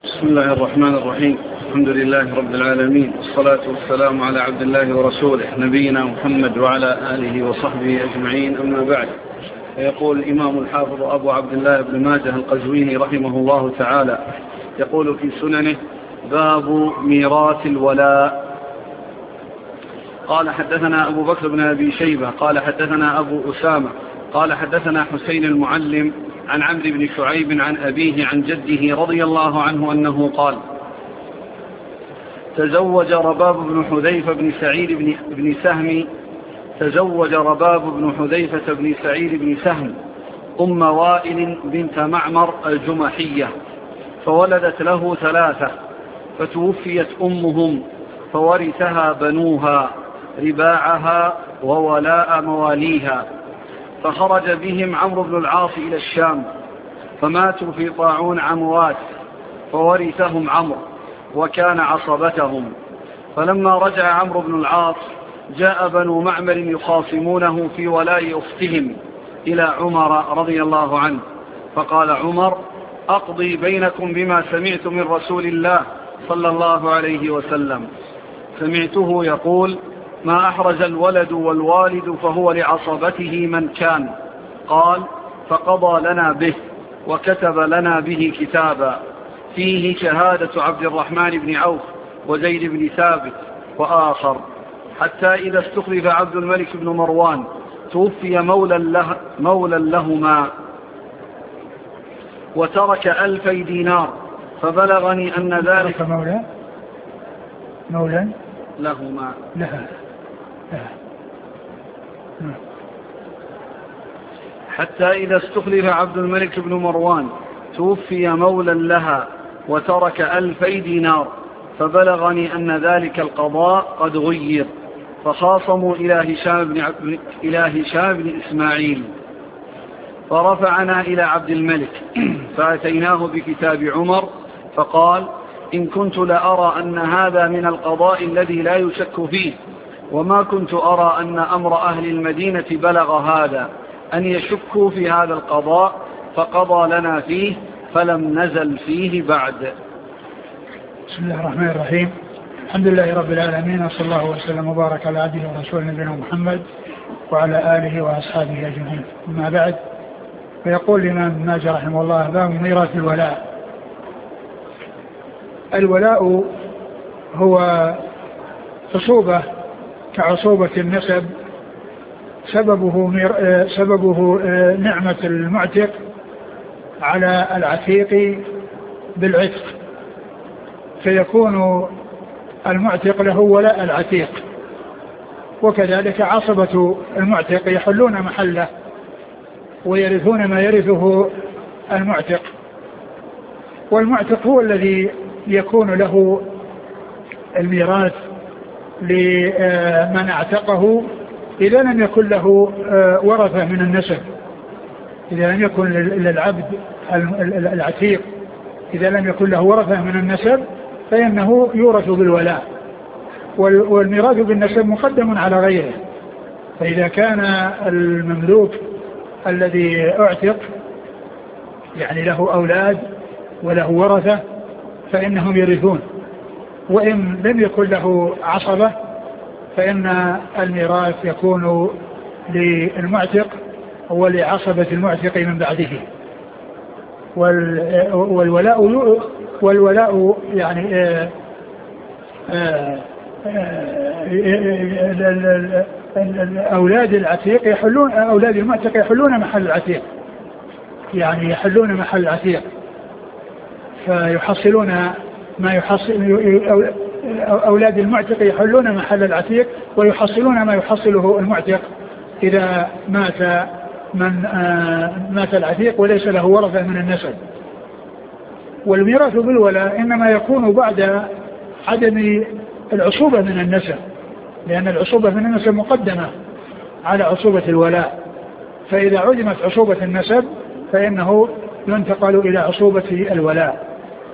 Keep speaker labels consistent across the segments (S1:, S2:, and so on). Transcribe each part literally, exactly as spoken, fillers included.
S1: بسم الله الرحمن الرحيم. الحمد لله رب العالمين، والصلاة والسلام على عبد الله ورسوله نبينا محمد وعلى آله وصحبه أجمعين، أما بعد. فيقول الإمام الحافظ أبو عبد الله بن ماجه القزويني رحمه الله تعالى، يقول في سننه: باب ميراث الولاء. قال حدثنا أبو بكر بن أبي شيبة قال حدثنا أبو أسامة قال حدثنا حسين المعلم عن عمرو بن شعيب عن أبيه عن جده رضي الله عنه أنه قال: تزوج رباب بن حذيفة بن سعيد بن, بن سهم تزوج رباب بن حذيفة بن سعيد بن سهم أم وائل بنت معمر الجمحية، فولدت له ثلاثة، فتوفيت أمهم فورثها بنوها رباعها وولاء مواليها، فخرج بهم عمرو بن العاص إلى الشام، فماتوا في طاعون عمواس، فورثهم عمرو وكان عصبتهم. فلما رجع عمرو بن العاص جاء بنو معمر يخاصمونه في ولاء أختهم إلى عمر رضي الله عنه، فقال عمر: أقضي بينكم بما سمعت من رسول الله صلى الله عليه وسلم. سمعته يقول: ما أحرز الولد والوالد فهو لعصبته من كان. قال: فقضى لنا به وكتب لنا به كتابا فيه شهادة عبد الرحمن بن عوف وزيد بن ثابت وآخر، حتى إذا استخلف عبد الملك بن مروان توفي مولى, له مولى لهما وترك ألفي دينار، فبلغني أن ذلك
S2: مولى مولى
S1: لهما
S2: لها
S1: حتى إذا استخلف عبد الملك بن مروان توفي مولى لها وترك ألفي دينار، فبلغني أن ذلك القضاء قد غير، فخاصموا إلى هشام بن, عب... إلى هشام بن إسماعيل، فرفعنا إلى عبد الملك فأتيناه بكتاب عمر، فقال: إن كنت لأرى أن هذا من القضاء الذي لا يشك فيه، وما كنت أرى أن أمر أهل المدينة بلغ هذا أن يشكوا في هذا القضاء، فقضى لنا فيه فلم نزل فيه بعد.
S2: بسم الله الرحمن الرحيم. الحمد لله رب العالمين، وصلى الله وسلم وبارك على عبده ورسوله نبينا محمد وعلى آله وأصحابه أجمعين، أما بعد. فيقول الإمام ابن ماجه رحمه الله: باب ميراث الولاء. الولاء هو عصوبة كعصوبة النسب، سببه, سببه نعمة المعتق على العتيق بالعتق، فيكون المعتق له ولاء العتيق، وكذلك عصبة المعتق يحلون محله ويرثون ما يرثه المعتق، والمعتق هو الذي يكون له الميراث لمن اعتقه إذا لم يكن له ورثة من النسب، إذا لم يكن للعبد العتيق إذا لم يكن له ورثة من النسب فإنه يورث بالولاء، والميراث بالنسب مقدم على غيره. فإذا كان المملوك الذي اعتق يعني له أولاد وله ورثة فإنهم يرثون، وإن لم يكن له عصبة فإن الميراث يكون للمعتق ولعصبة المعتق من بعده. والولاء والولاء يعني آآ آآ آآ أولاد العتيق يحلون أولاد المعتق يحلون محل العتيق، يعني يحلون محل العتيق، فيحصلون ما يحصل أولاد المعتق يحلون محل العتيق ويحصلون ما يحصله المعتق إذا مات من مات العتيق وليس له ورثة من النسب. والميراث بالولاء إنما يكون بعد عدم العصوبة من النسب، لأن العصوبة من النسب مقدمة على عصوبة الولاء، فإذا عدمت عصوبة النسب فإنه ينتقل إلى عصوبة الولاء.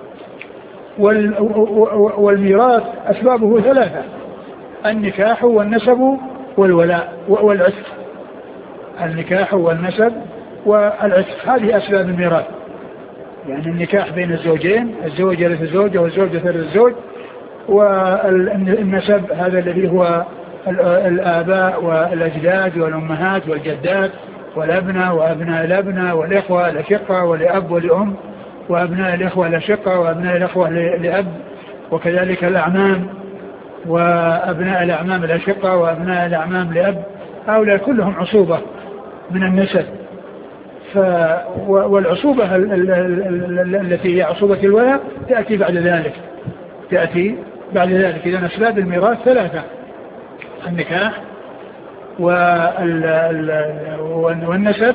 S2: والميراث أسبابه ثلاثة: النكاح والنسب والولاء والعتق. النكاح والنسب والعتق هذه أسباب الميراث، يعني النكاح بين الزوجين، الزوج يرث الزوجة والزوجة ترث الزوج. والنسب هذا الذي هو الآباء والأجداد والأمهات والجدات والأبناء وأبناء الأبناء والإخوة الأشقة ولأب ولأم وأبناء الإخوة الأشقة وأبناء الإخوة لأب، وكذلك الأعمام وأبناء الأعمام الأشقة وأبناء الأعمام لأب، هؤلاء كلهم عصوبة من النسب. ف والعصوبة التي هي عصوبة الولاء تأتي بعد ذلك تأتي بعد ذلك إذا أسباب الميراث ثلاثة: النكاح والنسب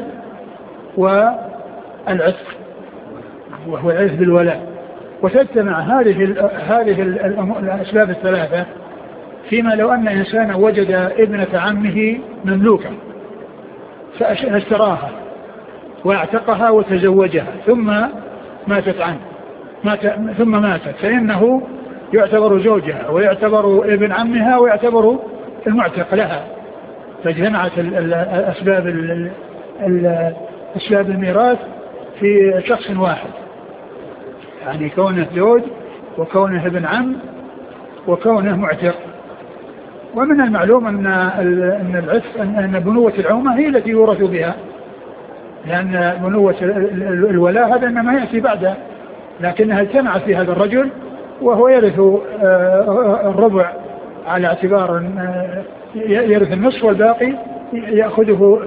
S2: والعتق، وهو العرث بالولاء. وتجتمع هذه هذه الأسباب الثلاثة فيما لو أن إنسانا وجد ابنة عمه مملوكة فاشتراها واعتقها وتزوجها ثم ماتت عنه مات ثم ماتت، فإنه يعتبر زوجها ويعتبر ابن عمها ويعتبر المعتق لها. فاجتمعت الأسباب أسباب الميراث في شخص واحد، يعني كونه زوج وكونه ابن عم وكونه معتق. ومن المعلوم أن أن العتق أن بنوة العومة هي التي يورث بها، لأن بنوة الولاء هذا إنما يأتي بعده، لكنها اجتمعت في هذا الرجل وهو يرث الربع على اعتبار يرث النصف والباقي يأخذه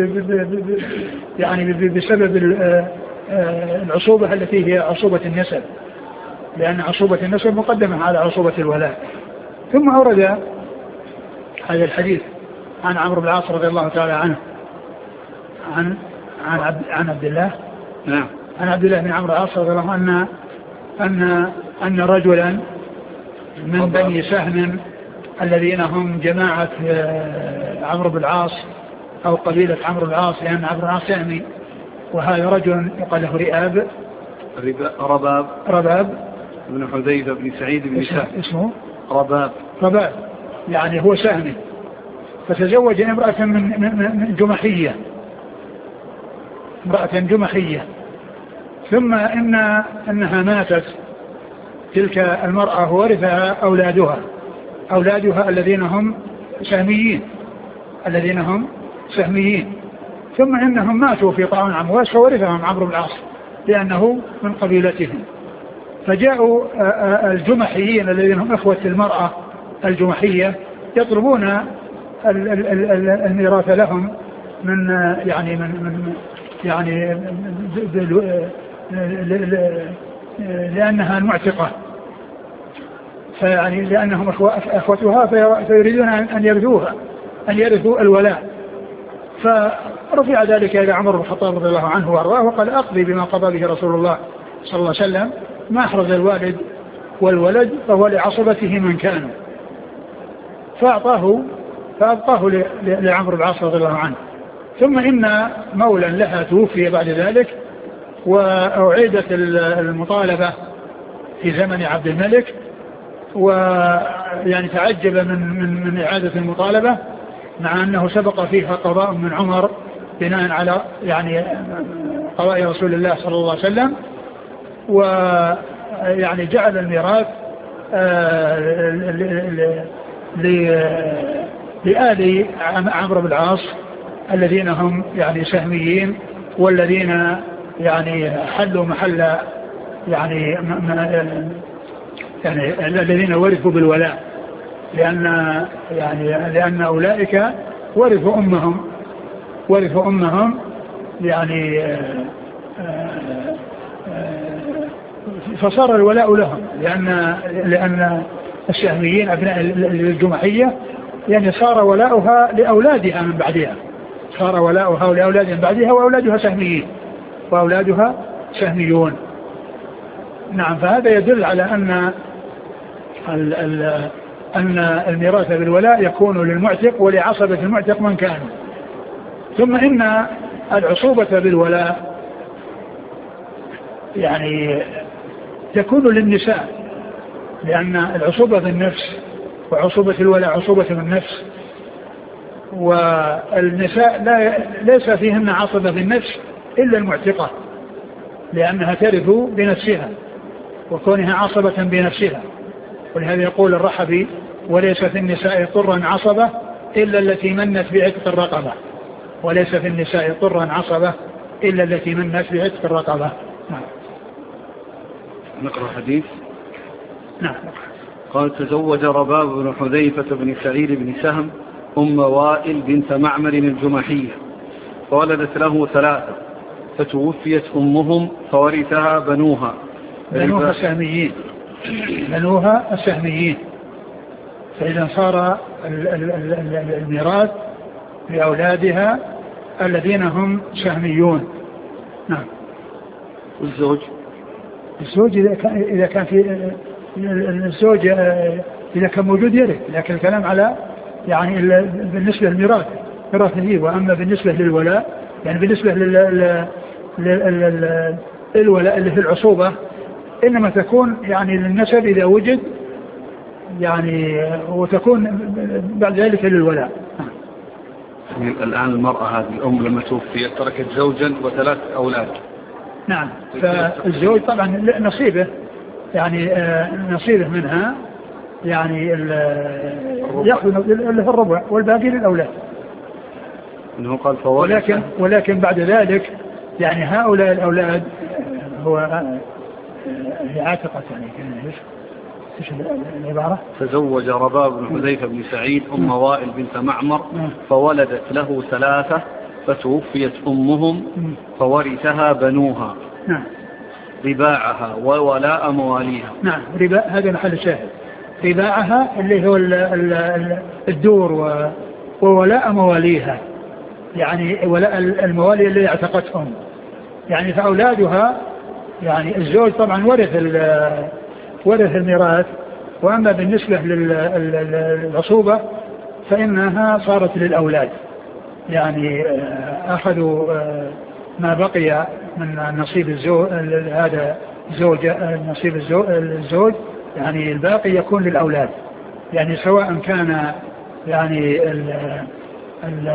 S2: يعني بسبب العصوبة التي هي عصوبة النسب، لأن عصوبة النسب مقدمة على عصوبة الولاء. ثم أورد هذا الحديث عن عمرو بن العاص رضي الله تعالى عنه عن عن عبد, عن عبد الله
S1: نعم
S2: عن عبد الله بن عمرو بن العاص رضي الله عنه أن أن أن رجلا من بني سهم الذين هم جماعة عمرو بن العاص أو قبيلة عمرو بن العاص، لأن عمرو بن العاص سهمي، وهذا رجل يقال له رئاب
S1: رباب
S2: رباب
S1: بن حذيفة بن سعيد بن سهم
S2: اسمه
S1: رباب
S2: رباب يعني هو سهمي، فتزوج امرأة من, من جمحية امرأة جمحية، ثم إن أنها ماتت تلك المرأة وورثها أولادها أولادها الذين هم سهميين الذين هم سهميين ثم إنهم ماتوا في طاعون عمواس فورثهم عمرو بن العاص لأنه من قبيلتهم. فجاءوا الجمحيين الذين هم إخوة المرأة الجمحية يطلبون الميراث لهم من يعني من من يعني لأنها المعتقة، فيعني لأنهم أخوتها فيريدون أن يرثوها أن يرثوا الولاء. فرفع ذلك إلى عمر بن الخطاب رضي الله عنه وأرضاه وقال أقضي بما قضى به رسول الله صلى الله عليه وسلم، ما أحرز الوالد والولد فهو لعصبته من كانوا، فأعطاه فأبقاه لعمر بن العاص رضي الله عنه. ثم إن مولا لها توفي بعد ذلك وأعيدت المطالبة في زمن عبد الملك، ويعني تعجب من, من, من إعادة المطالبة مع أنه سبق فيها قضاء من عمر بناء على يعني قضاء رسول الله صلى الله عليه وسلم، ويعني جعل الميراث لآل عمرو بن العاص الذين هم يعني سهميين والذين يعني حلوا محل يعني يعني الذين ورثوا بالولاء، لأن يعني لأن أولئك ورثوا أمهم ورثوا أمهم يعني فصار الولاء لهم، لأن لأن السهميين أبناء الجمحية يعني صار ولاؤها لأولادها من بعدها صار ولاؤها لأولادها من بعدها وأولادها سهميين وأولادها سهميون. نعم، فهذا يدل على أن ال ال أن الميراث بالولاء يكون للمعتق ولعصبة المعتق من كان. ثم إن العصوبة بالولاء يعني تكون للنساء، لأن العصوبة بالنفس وعصوبة الولاء عصوبة بالنفس، والنساء لا ليس فيهن عصبة بالنفس إلا المعتقة، لأنها ترث بنفسها وكونها عصبة بنفسها. ولهذا يقول الرحبي: وليس في النساء طرا عصبة إلا التي منت بعتق الرقبة. وليس في النساء طرا عصبة إلا التي منت بعتق الرقبة. نعم.
S1: نقرأ حديث.
S2: نعم.
S1: قال: تزوج رباب بن حذيفة بن سعيد بن سهم أم وائل بنت معمر الجمحية فولدت له ثلاثة فتوفيت أمهم فورثها بنوها.
S2: بنوها السهميين بنوها السهميين فإذا صار الميراث لأولادها الذين هم سهميون. نعم.
S1: والزوج
S2: الزوج إذا كان, إذا كان في الزوج إذا كان موجود يرث، لكن الكلام على يعني بالنسبة للميراث ميراثه. وأما بالنسبة للولاء يعني بالنسبة للولاء اللي في العصوبة إنما تكون يعني للنسب إذا وجد يعني، وتكون بعد ذلك للولاء.
S1: الآن المرأة هذه الأم لما توفيت تركت زوجا وثلاث أولاد.
S2: نعم. فالزوج طبعا نصيبه يعني نصيبه منها يعني يأخذ له الربع والباقي للأولاد.
S1: إنه قال
S2: ولكن ولكن بعد ذلك يعني هؤلاء الأولاد هو هي عاتقة يعني ايش العبارة؟
S1: تزوج رباب بن حذيفة بن سعيد أم وائل بنت معمر فولدت له ثلاثة فتوفيت أمهم فورثها بنوها.
S2: نعم.
S1: رباعها وولاء مواليها.
S2: نعم. رباع هذا محل شاهد. رباعها اللي هو الدور وولاء مواليها يعني ولاء الموالي اللي اعتقتهم يعني. فأولادها يعني الزوج طبعا ورث ورث الميراث. وأما بالنسبة للعصوبة فإنها صارت للأولاد يعني أخذوا ما بقي من نصيب الزوج هذا زوج نصيب الزوج يعني الباقي يكون للأولاد يعني سواء كان يعني ال ال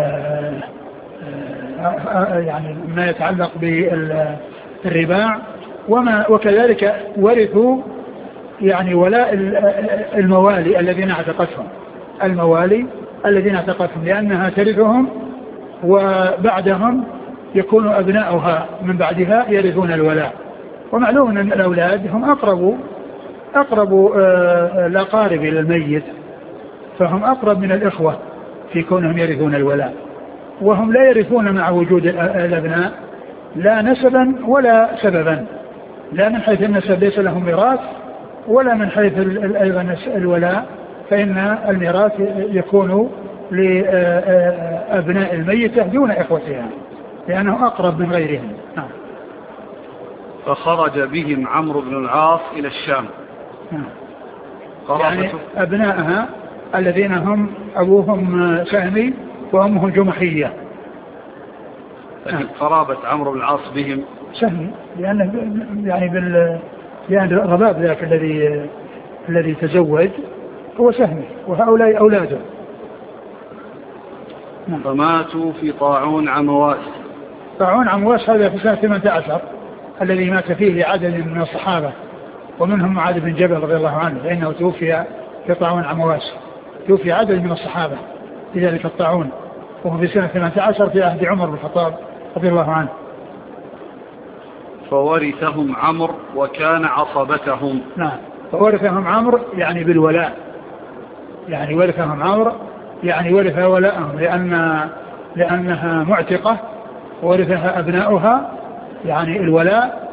S2: يعني ما يتعلق بالرباع وما وكذلك ورثوا يعني ولاء الموالي الذين اعتقتهم الموالي الذين اعتقتهم لأنها ترثهم وبعدهم يكون أبناؤها من بعدها يرثون الولاء. ومعلوم أن الأولاد هم أقرب أقرب الأقارب إلى الميت فهم أقرب من الإخوة في كونهم يرثون الولاء. وهم لا يرثون مع وجود الأبناء لا نسبا ولا سببا، لا من حيث النسب ليس لهم ميراث ولا من حيث أيضا الولاء، فإن الميراث يكون لأبناء الميتة دون إخوتها لأنه أقرب من غيرهم. نعم.
S1: فخرج بهم عمرو بن العاص إلى الشام.
S2: نعم. يعني أبنائها الذين هم أبوهم سهمي وأمهم جمحية.
S1: نعم. قرابة عمرو بن العاص بهم
S2: سهمي لأنه يعني بال يعني رباب ذاك الذي الذي تزوج هو سهمي وهؤلاء أولاده.
S1: نعم. فماتوا في طاعون عمواس.
S2: طاعون عمواس هذا في سنة ثمانية عشر الذي مات فيه عدد من الصحابة ومنهم معاذ بن جبل رضي الله عنه فإنه توفي في طاعون عمواس. توفي عدد من الصحابة في ذلك الطاعون وهو في سنة ثمانية عشر في عهد عمر بن الخطاب رضي الله عنه.
S1: فورثهم عمرو وكان عصبتهم.
S2: نعم. فورثهم عمرو يعني بالولاء يعني ورثهم عمرو يعني ورث ولاءهم لأن لأنها معتقة ورثها أبناؤها يعني الولاء.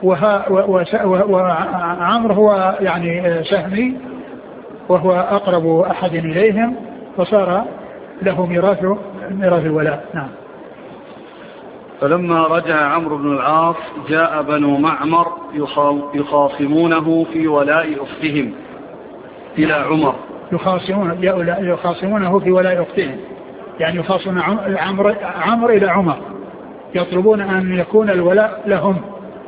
S2: وعمرو هو يعني سهمي وهو أقرب أحد إليهم فصار له ميراث ميراث الولاء. نعم.
S1: فلما رجع عمرو بن العاص جاء بنو معمر يخاصمونه في ولاء أختهم إلى عمر.
S2: يخاصمون يخاصمونه في ولاء أختهم يعني يخاصمون عمرو عمرو إلى عمر يطلبون أن يكون الولاء لهم.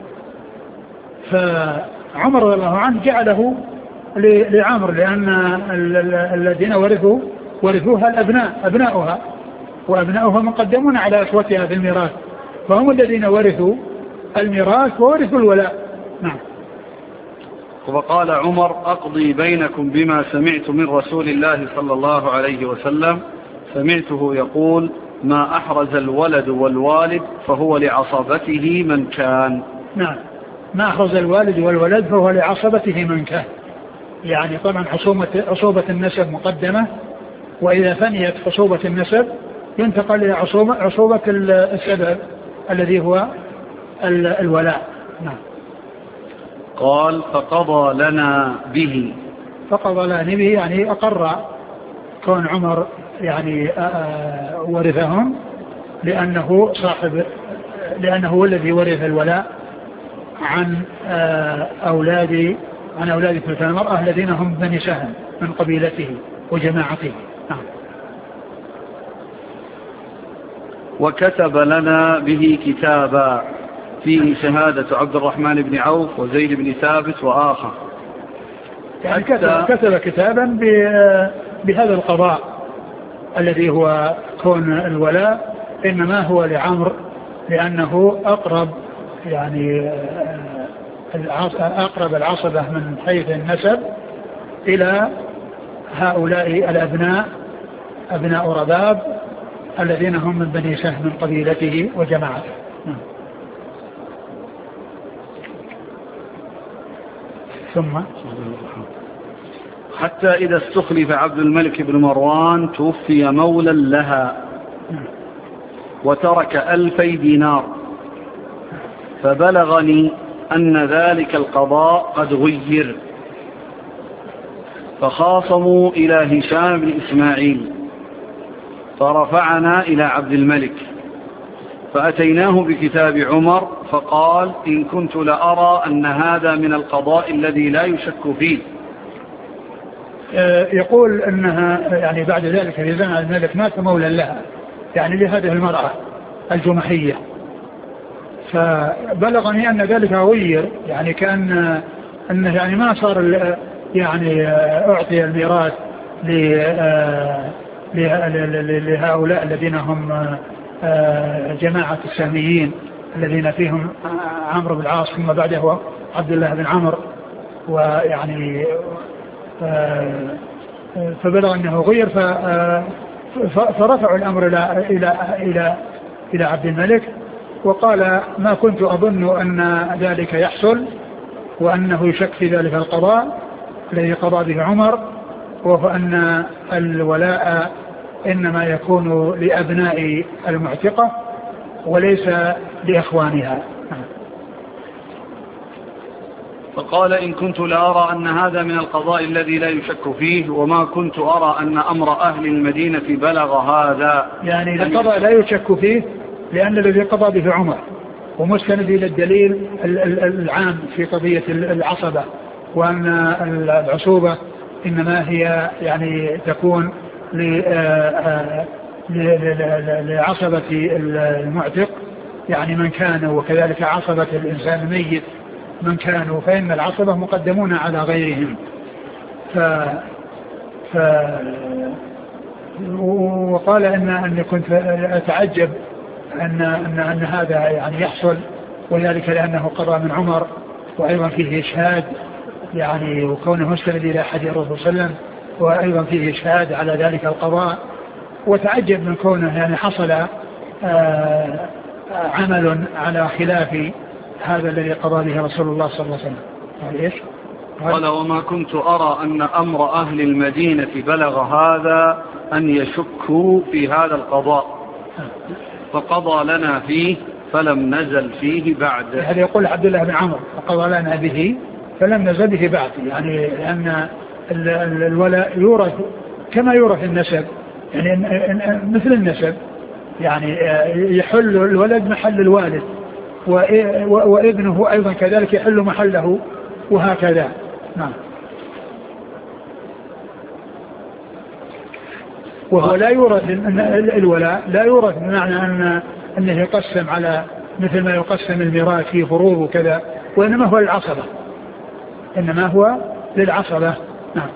S2: فعمر رضي الله عنه جعله لعمر لأن الذين ورثوا ورثوها الأبناء أبناؤها وأبناؤها مقدمون على أخوتها في الميراث فهم الذين ورثوا الميراث وورثوا الولاء. نعم.
S1: وقال عمر أقضي بينكم بما سمعت من رسول الله صلى الله عليه وسلم، سمعته يقول ما أحرز الولد والوالد فهو لعصبته من كان.
S2: نعم، ما أحرز الوالد والولد فهو لعصبته من كان، يعني طبعا عصوبة النسب مقدمة، وإذا فنيت عصوبة النسب ينتقل إلى عصوبة السبب الذي هو الولاء. نعم.
S1: قال فقضى لنا به.
S2: فقضى لنا به يعني أقر كون عمر يعني ورثهم، لأنه صاحب، لأنه هو الذي ورث الولاء عن أولاد عن أولاد تلك المرأة الذين هم بني سهم من قبيلته وجماعته. نعم.
S1: وكتب لنا به كتابا فيه شهادة عبد الرحمن بن عوف وزيد بن ثابت وآخر.
S2: يعني كتب, كتب كتابا بهذا القضاء الذي هو كون الولاء إنما هو لعمر، لأنه أقرب يعني أقرب العصبة من حيث النسب إلى هؤلاء الأبناء أبناء رباب الذين هم من بني سهم من قبيلته وجماعته. ثم
S1: حتى إذا استخلف عبد الملك بن مروان توفي مولا لها وترك ألفي دينار، فبلغني أن ذلك القضاء قد غير، فخاصموا إلى هشام بن إسماعيل، فرفعنا إلى عبد الملك، فأتيناه بكتاب عمر فقال إن كنت لأرى أن هذا من القضاء الذي لا يشك فيه.
S2: يقول أنها يعني بعد ذلك في زمن الملك مات مولا لها، يعني لهذه المرأة الجمحية، فبلغني أن ذلك غير، يعني كأن أنه يعني ما صار يعني أعطي الميراث لهؤلاء الذين هم جماعة السهميين الذين فيهم عمرو بن العاص ثم بعده عبد الله بن عمرو، ويعني فبلغ أنه غير، فرفعوا الأمر إلى إلى إلى إلى عبد الملك، وقال ما كنت أظن أن ذلك يحصل وأنه يشك في ذلك القضاء الذي قضى به عمر، وهو أن الولاء إنما يكون لأبناء المعتقة وليس لإخوانها.
S1: فقال إن كنت لأرى أن هذا من القضاء الذي لا يشك فيه، وما كنت أرى أن أمر أهل المدينة بلغ هذا.
S2: يعني القضاء لا يشك فيه لأن الذي قضى به عمر، ومستند إلى الدليل العام في قضية العصبة، وأن العصوبة إنما هي يعني تكون لعصبة المعتق يعني من كان، وكذلك عصبة الإنسان الميت من كانوا، فإن العصبة مقدمون على غيرهم. ف... ف... وقال إن أني كنت أتعجب أن, أن, أن هذا يعني يحصل، وذلك لأنه قضى من عمر، وأيضا فيه إشهاد يعني وكونه مستند إلى حديث الرسول صلى الله عليه وسلم، وأيضا فيه إشهاد على ذلك القضاء، وتعجب من كونه يعني حصل آه عمل على خلاف هذا الذي قضى به رسول الله صلى الله عليه وسلم. قال إيش؟
S1: قال وما كنت أرى أن أمر أهل المدينة بلغ هذا أن يشكوا في هذا القضاء، فقضى لنا فيه فلم نزل فيه بعد.
S2: هذا يقول عبد الله بن عمرو فقضى لنا به فلم نزل به بعد، يعني لأن الولاء يورث كما يورث النسب، يعني مثل النسب، يعني يحل الولد محل الوالد، وابنه أيضا كذلك يحل محله، وهكذا. نعم. وهو لا يورث الولاء، لا يورث بمعنى أن أنه يقسم على مثل ما يقسم الميراث في فروض وكذا، وإنما هو للعصبة، إنما هو للعصبة. نعم.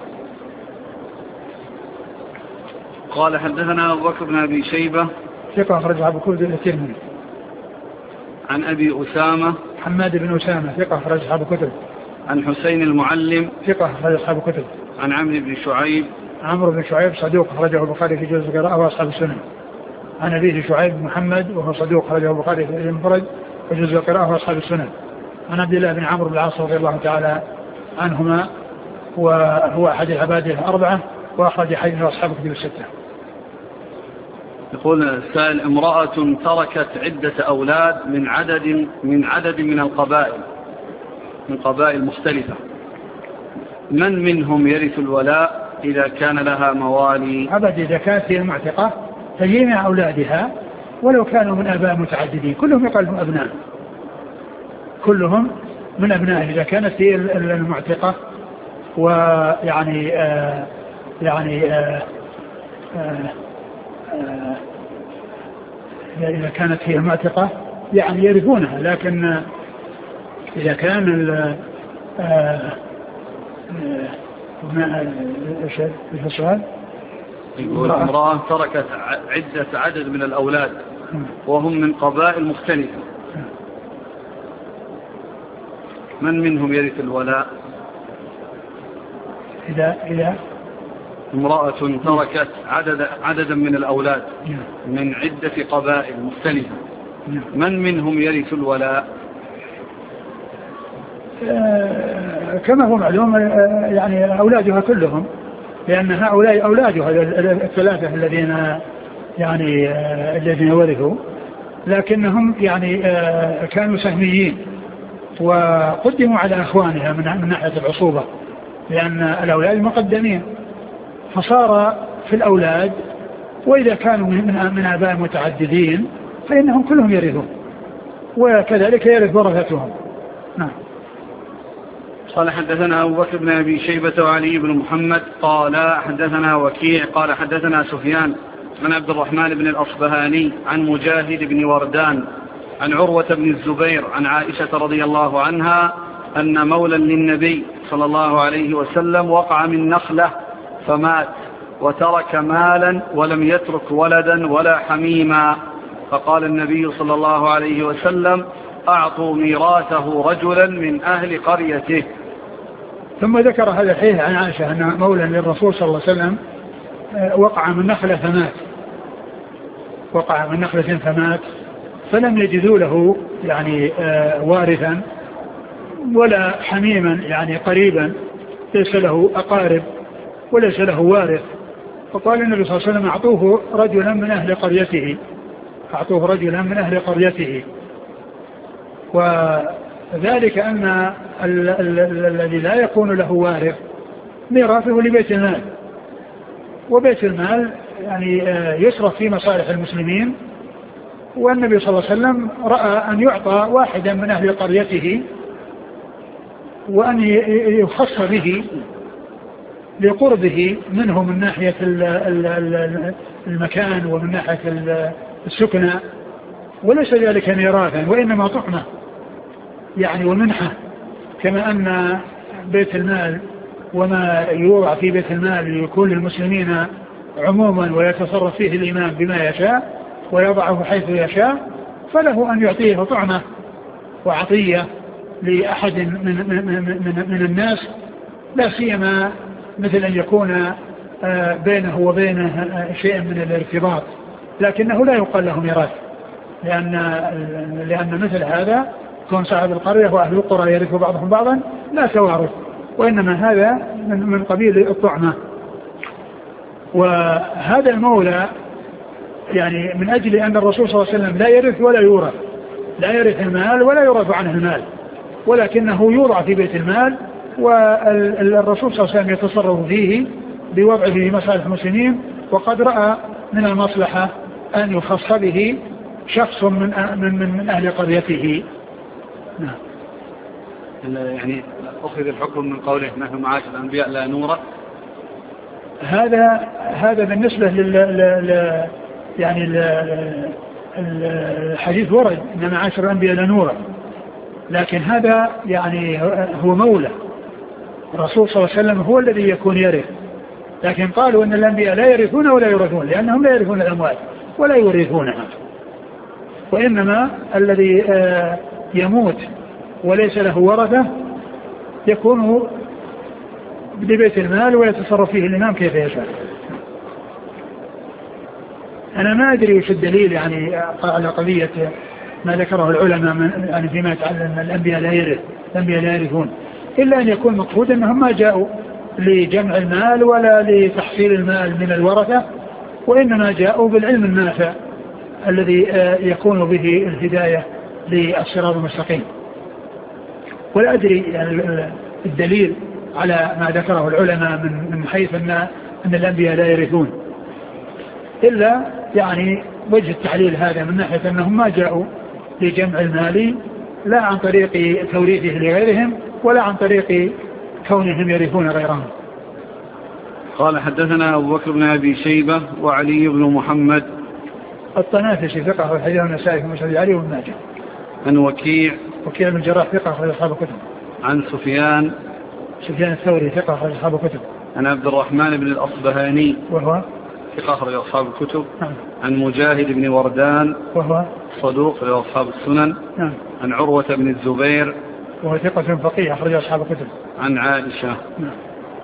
S1: قال حدثنا أبو بكر بن أبي شيبة
S2: ثقة أخرجه أبو كرد الترمذي.
S1: عن أبي أسامة
S2: حماد بن أسامة ثقة أخرج أصحاب الكتب.
S1: عن حسين المعلم
S2: ثقة أخرج أصحاب الكتب.
S1: عن عمرو بن شعيب
S2: عمرو بن شعيب صدوق أخرجه البخاري في جزء القراءة وأصحاب السنن. عن أبيه شعيب محمد وهو صدوق أخرجه البخاري في المفرد وجزء القراءة وأصحاب السنن. عن عبد الله بن عمرو بن العاص رضي الله تعالى عنهما وهو أحد العبادة الأربعة وأخرج حديثه أصحاب الكتب الستة.
S1: يقول السائل: امرأة تركت عدة أولاد من عدد من عدد من القبائل من قبائل مختلفة، من منهم يرث الولاء إذا كان لها موالي؟
S2: أبد إذا كانت هي المعتقة فجميع أولادها ولو كانوا من آباء متعددين كلهم يقلهم أبناء، كلهم من أبناء إذا كانت هي المعتقة. ويعني آه يعني آه آه آه إذا كانت هي المعتقة يعني يرثونها، لكن إذا كان آه ايش السؤال؟
S1: يقول امرأة تركت عدة عدد من الأولاد وهم من قبائل مختلفة، من منهم يرث الولاء؟
S2: إذا إذا
S1: امرأة تركت عدد عددا من الأولاد من عدة قبائل مختلفة، من منهم يرث الولاء؟
S2: كما هو معلوم يعني أولادها كلهم، لأن هؤلاء أولادها الثلاثة الذين يعني الذين ورثوا، لكنهم يعني كانوا سهميين وقدموا على أخوانها من ناحية العصوبة، لأن الأولاد مقدمين، فصار في الأولاد وإذا كانوا من آباء متعددين فإنهم كلهم يرثون، وكذلك يرث ورثتهم. نعم.
S1: قال: حدثنا أبو بكر بن أبي شيبة وعلي بن محمد قال حدثنا وكيع قال حدثنا سفيان عن عبد الرحمن بن الأصبهاني عن مجاهد بن وردان عن عروة بن الزبير عن عائشة رضي الله عنها أن مولا للنبي صلى الله عليه وسلم وقع من نخلة فمات وترك مالا ولم يترك ولدا ولا حميما، فقال النبي صلى الله عليه وسلم: أعطوا ميراثه رجلا من أهل قريته.
S2: ثم ذكر هذا الحديث عن عائشة أن مولا للرسول صلى الله عليه وسلم وقع من نخلة فمات وقع من نخلة فمات فلم يجدوا له يعني وارثا ولا حميما يعني قريبا، ليس له أقارب وليس له وارث، فقال النبي صلى الله عليه وسلم: أعطوه رجلا من أهل قريته أعطوه رجلا من أهل قريته. وذلك أن الذي لا يكون له وارث ميراثه لبيت المال، وبيت المال يعني يصرف في مصالح المسلمين، والنبي صلى الله عليه وسلم رأى أن يعطى واحدا من أهل قريته وأن يخص به لقربه منه من ناحية المكان ومن ناحية السكنة، وليس ذلك ميراثا وإنما طعمة يعني ومنحة، كما أن بيت المال وما يوضع في بيت المال يكون للمسلمين عموما ويتصرف فيه الإمام بما يشاء ويضعه حيث يشاء، فله أن يعطيه طعمة وعطية لأحد من, من, من, من الناس، لا سيما مثل أن يكون بينه وبينه شيء من الارتباط، لكنه لا يقال له ميراث، لأن, لأن مثل هذا كون صاحب القرية وأهل القرى يرثوا بعضهم بعضا لا توارث، وإنما هذا من, من قبيل الطعمة. وهذا المولى يعني من أجل أن الرسول صلى الله عليه وسلم لا يرث ولا يورث، لا يرث المال ولا يورث عنه المال، ولكنه يوضع في بيت المال، والرسول صلى الله عليه وسلم يتصرف فيه بوضعه في مصالح المسلمين، وقد رأى من المصلحة أن يخص به شخص من, من, من أهل قريته. نعم.
S1: يعني أخذ الحكم من قوله نحن معاشر الأنبياء لا نورث،
S2: هذا هذا بالنسبة لل, لل يعني الحديث ورد إن معاشر الأنبياء لا نورث، لكن هذا يعني هو مولى الرسول صلى الله عليه وسلم، هو الذي يكون يرث، لكن قالوا أن الأنبياء لا يرثون ولا يورثون لأنهم لا يرثون الأموال ولا يورثونها، وإنما الذي يموت وليس له ورثة يكون لبيت المال ويتصرف فيه الإمام كيف يشاء. أنا ما أدري وش الدليل يعني على قضية ما ذكره العلماء من يعني فيما يتعلم الأنبياء لا يرث الأنبياء لا يرثون، إلا أن يكون مقصود أنهم ما جاءوا لجمع المال ولا لتحصيل المال من الورثة، وإنما جاءوا بالعلم النافع الذي يكون به الهداية للصراط المستقيم. ولا أدري يعني الدليل على ما ذكره العلماء من من حيث أن أن الأنبياء لا يرثون، إلا يعني وجه التعليل هذا من ناحية أنهم ما جاءوا لجمع المال لا عن طريق توريثه لغيرهم ولا عن طريق كونهم يرثون غيرهم.
S1: قال حدثنا أبو بكر بن أبي شيبة وعلي بن محمد
S2: الطنافسي ثقة والحديث النسائي في مسند علي وابن ماجه.
S1: عن وكيع
S2: وكيع بن الجراح ثقة أخرج أصحاب الكتب.
S1: عن سفيان
S2: سفيان الثوري ثقة أخرج أصحاب الكتب.
S1: عن عبد الرحمن بن الأصبهاني
S2: وهو
S1: ثقة أخرج أصحاب الكتب.
S2: نعم.
S1: عن مجاهد بن وردان
S2: وهو
S1: صدوق أخرج أصحاب السنن.
S2: نعم.
S1: عن عروة بن الزبير
S2: وهو ثقة فقيه أخرج أصحاب الكتب.
S1: عن عائشة.
S2: نعم.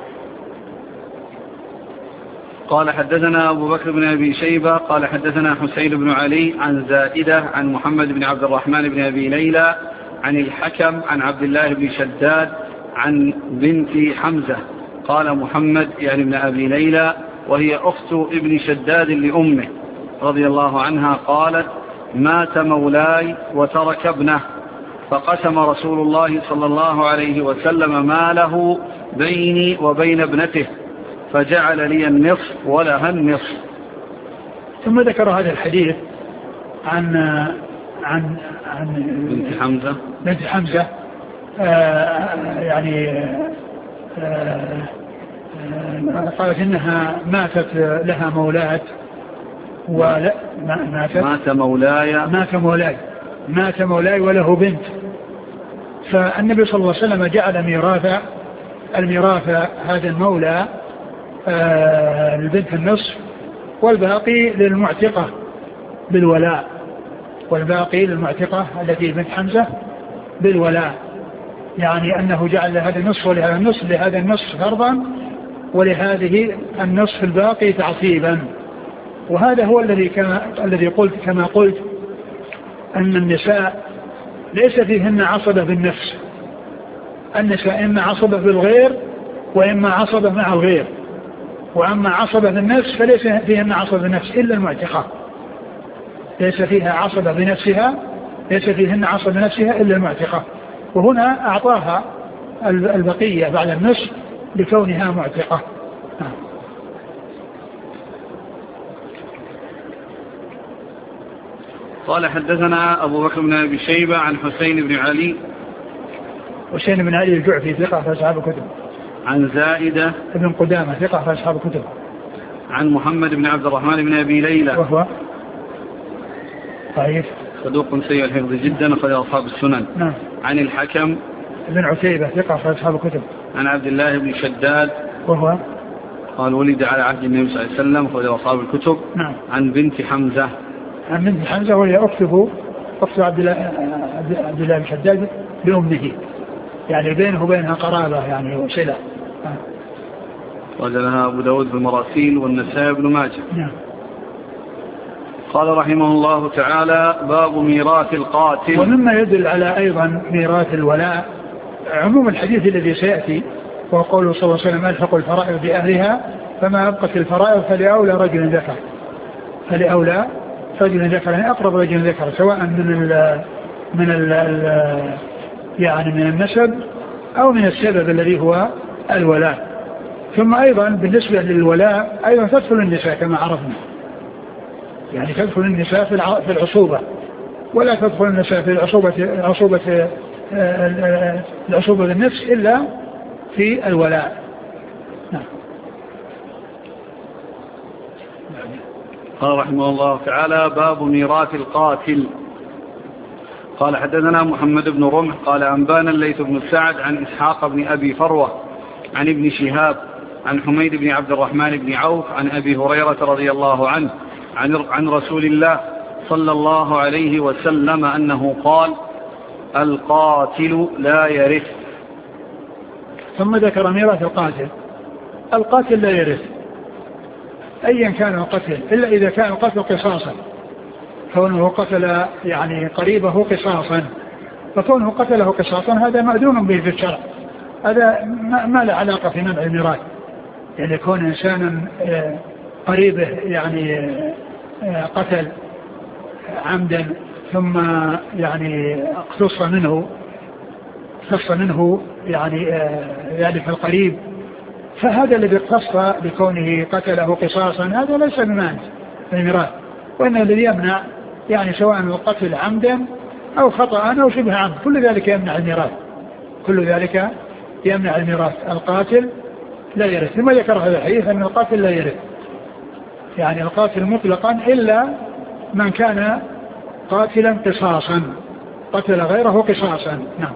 S1: قال حدثنا أبو بكر بن أبي شيبة قال حدثنا حسين بن علي عن زائدة عن محمد بن عبد الرحمن بن أبي ليلى عن الحكم عن عبد الله بن شداد عن بنت حمزة. قال محمد يعني ابن أبي ليلى وهي أخت ابن شداد لأمه رضي الله عنها قالت مات مولاي وترك ابنه فقسم رسول الله صلى الله عليه وسلم ماله بيني وبين ابنته فجعل لي النصف ولها النصف.
S2: ثم ذكر هذا الحديث عن عن عن
S1: بنت حمزة
S2: بنت حمزة آه يعني آه آه قالت إنها ماتت لها مولاة ولا ماتت
S1: مات مولاي
S2: مات مولاي مات مولاي وله بنت، فالنبي صلى الله عليه وسلم جعل ميراث الميراث هذا المولى آه للبنت النصف والباقي للمعتقة بالولاء، والباقي للمعتقة التي بنت حمزة بالولاء، يعني أنه جعل هذا النصف ولهذا النصف، لهذا النصف فرضا ولهذه النصف الباقي تعصيبا. وهذا هو الذي كما الذي قلت كما قلت أن النساء ليس فيهن عصبة بالنفس، النساء إما عصبة بالغير وإما عصبة مع الغير، وأما عصبة بالنفس فليس فيهن عصبة بالنفس إلا المعتقة، ليس فيها عصبة بنفسها ليس فيهن عصبة بنفسها إلا المعتقة، وهنا أعطاها البقية بعد النصف لكونها معتقة.
S1: قال حدثنا أبو بكر بن أبي شيبة عن حسين بن علي
S2: حسين بن علي الجعفي ثقة في أصحاب الكتب.
S1: عن زائدة
S2: ابن قدامة ثقة في أصحاب الكتب.
S1: عن محمد بن عبد الرحمن بن أبي ليلى
S2: وهو ضعيف
S1: صدوق سيء الحفظ جدا أخرج أصحاب السنن.
S2: نعم.
S1: عن الحكم
S2: ابن عتيبة ثقة في أصحاب الكتب.
S1: عن عبد الله بن شداد
S2: وهو
S1: قال ولد على عهد النبي صلى الله عليه وسلم أخرج أصحاب الكتب.
S2: نعم.
S1: عن بنت حمزة
S2: عن بنت حمزة وهي أخته أخت عبد الله عبد الله بن شداد بأمه، يعني بينه وبينها قرابة يعني وصلة.
S1: وجدها أبو داود بالمراسيل والنسائي بن ماجه.
S2: نعم.
S1: قال رحمه الله تعالى باب ميراث القاتل.
S2: ومما يدل على أيضا ميراث الولاء عموم الحديث الذي سيأتي، وهو قوله صلى الله عليه وسلم ألحق الفرائض بأهلها فما أبقت الفرائض فلأولى رجل ذكر فلأولى رجل ذكر يعني أقرب رجل ذكر، سواء من ال من ال يعني من النسب أو من السبب الذي هو الولاء. ثم أيضا بالنسبة للولاء أيضا تدخل النساء كما عرفنا، يعني تدخل النساء في العصوبة، ولا تدخل النساء في العصوبة العصوبة العصوبة بالنفس إلا في الولاء. نعم.
S1: قال رحمه الله تعالى باب ميراث القاتل. قال حدثنا محمد بن رمح قال أنبانا الليث بن سعد عن إسحاق بن أبي فروة عن ابن شهاب عن حميد بن عبد الرحمن بن عوف عن أبي هريرة رضي الله عنه عن عن رسول الله صلى الله عليه وسلم أنه قال القاتل لا يرث.
S2: ثم ذكر ميراث القاتل. القاتل لا يرث أيا كان القتل إلا إذا كان القتل قصاصا، كونه قتل يعني قريبه قصاصا، فكونه قتله قصاصا هذا مأذون به في الشرع، هذا ما له علاقة في منع الميراث. يعني يكون إنسانا قريبه يعني قتل عمدا ثم يعني اقتص منه اقتص منه يعني ذلك القريب، فهذا الذي اقتص بكونه قتله قصاصا هذا ليس بمانع الميراث، وإن الذي يمنع يعني سواء القتل عمدا أو خطأ أو شبه عمد كل ذلك يمنع الميراث، كل ذلك يمنع الميراث. القاتل لا يرث. ثم ذكر هذا الحديث أن القاتل لا يرث، يعني القاتل مطلقا إلا من كان قاتلا قصاصا، قتل غيره قصاصا. نعم.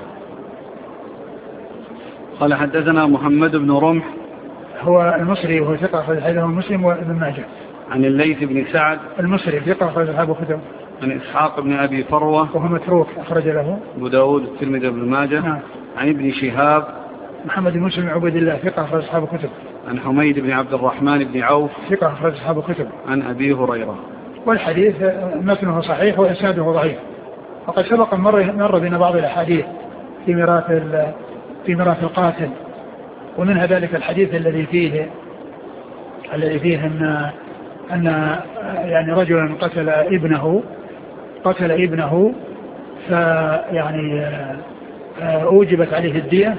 S1: قال حدثنا محمد بن رمح
S2: هو المصري وهو ثقة أخرج حديثه مسلم وابن ماجه.
S1: عن الليث بن سعد
S2: المصري ثقة أخرج أصحاب الكتب.
S1: عن إسحاق بن أبي فروة
S2: وهو متروك أخرج له
S1: أبو داود الترمذي وابن ماجه.
S2: نعم.
S1: عن ابن شهاب
S2: محمد بن مسلم عبيد الله ثقة أخرج أصحاب الكتب.
S1: عن حميد بن عبد الرحمن بن عوف
S2: ثقة أخرج أصحاب الكتب.
S1: عن أبي هريرة.
S2: والحديث متنه صحيح وإسناده ضعيف، وقد سبق مر مر بنا بعض الأحاديث في ميراث في ميراث القاتل، ومنها ذلك الحديث الذي فيه الذي فيه أن أن يعني رجلا قتل ابنه قتل ابنه فيعني أوجبت عليه الدية،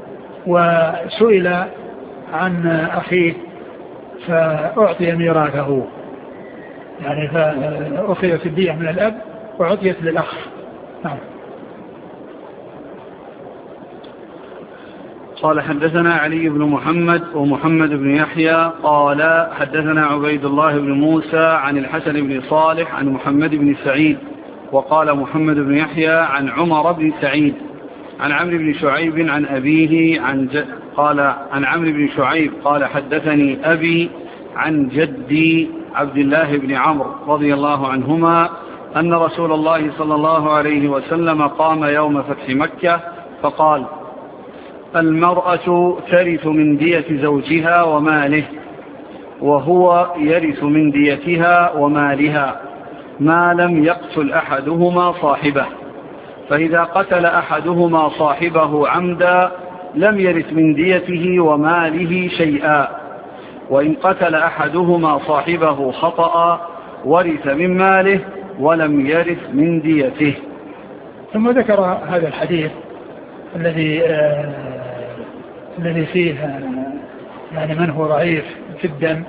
S2: وسئل عن أخيه فأعطي ميراثه، يعني فأخذت الدية من الأب وعطيت للأخ. نعم.
S1: قال حدثنا علي بن محمد ومحمد بن يحيى قال حدثنا عبيد الله بن موسى عن الحسن بن صالح عن محمد بن سعيد، وقال محمد بن يحيى عن عمر بن سعيد عن عمرو بن شعيب عن أبيه عن ج... قال عن عمرو بن شعيب قال حدثني أبي عن جدي عبد الله بن عمرو رضي الله عنهما أن رسول الله صلى الله عليه وسلم قام يوم فتح مكة فقال: المرأة ترث من دية زوجها وماله، وهو يرث من ديتها ومالها ما لم يقتل أحدهما صاحبه، فإذا قتل أحدهما صاحبه عمدا لم يرث من ديته وماله شيئا، وإن قتل أحدهما صاحبه خطأ ورث من ماله ولم يرث من ديته.
S2: ثم ذكر هذا الحديث الذي آه الذي فيه آه يعني من هو ضعيف جدا،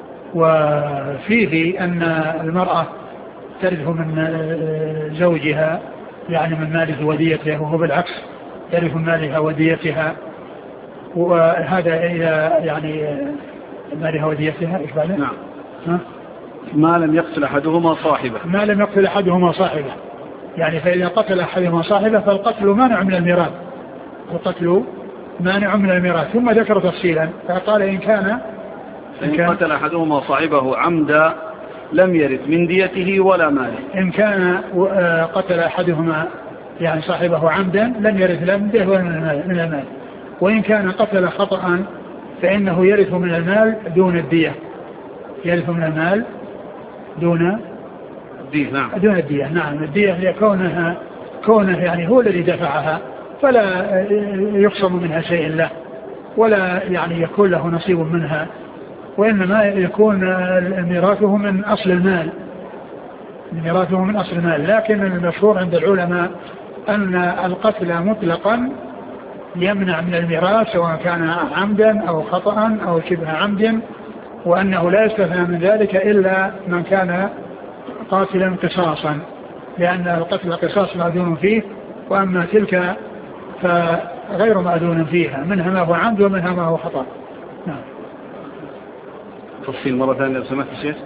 S2: وفيه أن المرأة ترث من آه زوجها يعني من ماله وديته، وهو بالعكس ترث من مالها وديتها، وهذا إذا يعني مالها وديتها إيش بعده؟
S1: نعم.
S2: ها؟
S1: ما لم يقتل أحدهما صاحبه
S2: ما لم يقتل أحدهما صاحبه، يعني فإذا قتل أحدهما صاحبه فالقتل مانع من الميراث، القتل مانع من الميراث. ثم ذكر تفصيلا فقال إن كان
S1: إن كان قتل أحدهما صاحبه عمدا لم يرث من ديته ولا ماله.
S2: إن كان قتل أحدهما يعني صاحبه عمدا لم يرث لا من ديته ولا من المال، وإن كان قتل خطأ فإنه يرث من المال دون الدية، يرث من المال دون
S1: الدية. نعم.
S2: دون الدية. نعم. الدية هي كونها كونه يعني هو الذي دفعها، فلا يقسم منها شيء له ولا يعني يكون له نصيب منها، وإنما يكون ميراثه من أصل المال، ميراثه من أصل المال. لكن المشهور عند العلماء أن القتل مطلقا يمنع من الميراث سواء كان عمدا أو خطأ أو شبه عمد، وأنه لا يستثنى من ذلك إلا من كان قاتلا قصاصا، لأن القتل قصاص مأذون فيه، وأما تلك فغير مأذون فيها، منها ما هو عمد ومنها ما هو خطأ. نعم.
S1: تفصيل مرة ثانية لو سمحت الشيخ.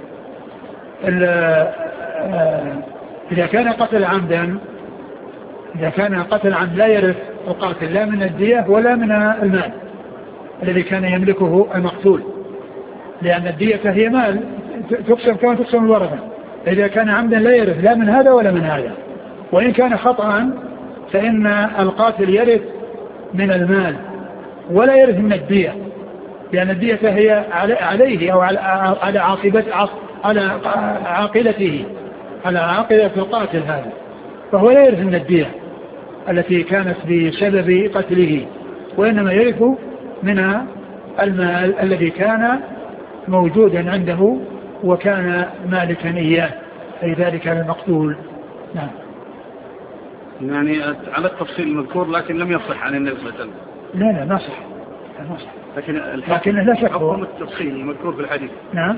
S2: إذا كان قتل عمدا إذا كان قتل عمد لا يرث القاتل لا من الدية ولا من المال الذي كان يملكه المقتول، لأن الدية هي مال تقسم كما تقسم الورثة. إذا كان عمدا لا يرث لا من هذا ولا من هذا، وإن كان خطأ فإن القاتل يرث من المال ولا يرث من الدية، لأن الدية هي عليه أو على عاقبة على عاقلته على عاقلة القاتل هذا، فهو لا يرث من الدية التي كانت بسبب قتله، وإنما يرث من المال الذي كان موجودا عنده وكان مالكا إياه، أي ذلك المقتول. نعم.
S1: يعني على التفصيل المذكور لكن لم يصح عن النبي صلى الله عليه وسلم.
S2: لا لا ما صح.
S1: لكن
S2: لكن لا شك
S1: حكم التفصيل المذكور في الحديث.
S2: نعم.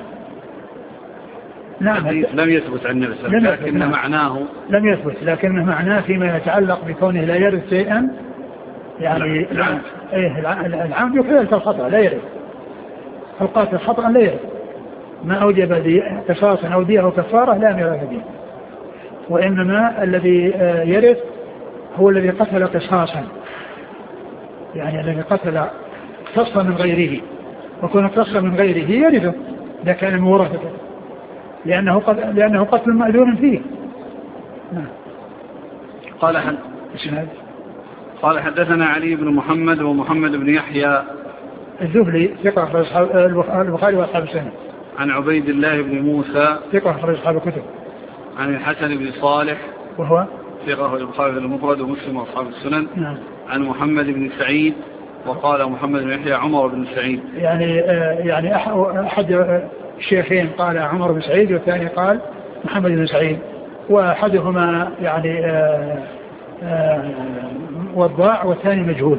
S2: نعم.
S1: لم يثبت عن النبي صلى الله عليه وسلم، لكن نعم. معناه
S2: لم يثبت، لكن معناه فيما يتعلق بكونه لا يرث شيئا، يعني العمد ايه العمد يخالف الخطأ لا يرث، القاتل خطأ لا يرث، ما أوجب قصاصا أو دية أو كفارة لا ميراث به، وإنما الذي يرث هو الذي قتل قصاصا، يعني الذي قتل قصا من غيره، وكون قصا من غيره يرثه إذا كان من ورثته، لأنه قتل لأنه قتل مأذون فيه. نعم.
S1: قال حد قال حدثنا علي بن محمد ومحمد بن يحيى
S2: الذهلي ثقة في البخاري وأصحاب السنة.
S1: عن عبيد الله بن موسى
S2: ثقة في أصحاب الكتب.
S1: عن الحسن بن صالح
S2: وهو
S1: ثقة في البخاري المفرد ومسلم وأصحاب السنن.
S2: نعم.
S1: عن محمد بن سعيد وقال محمد بن يحيى عمر بن سعيد.
S2: يعني آه يعني أحد الشيخين قال عمر بن سعيد والثاني قال محمد بن سعيد، وأحدهما يعني آه آه وضاع والثاني مجهول.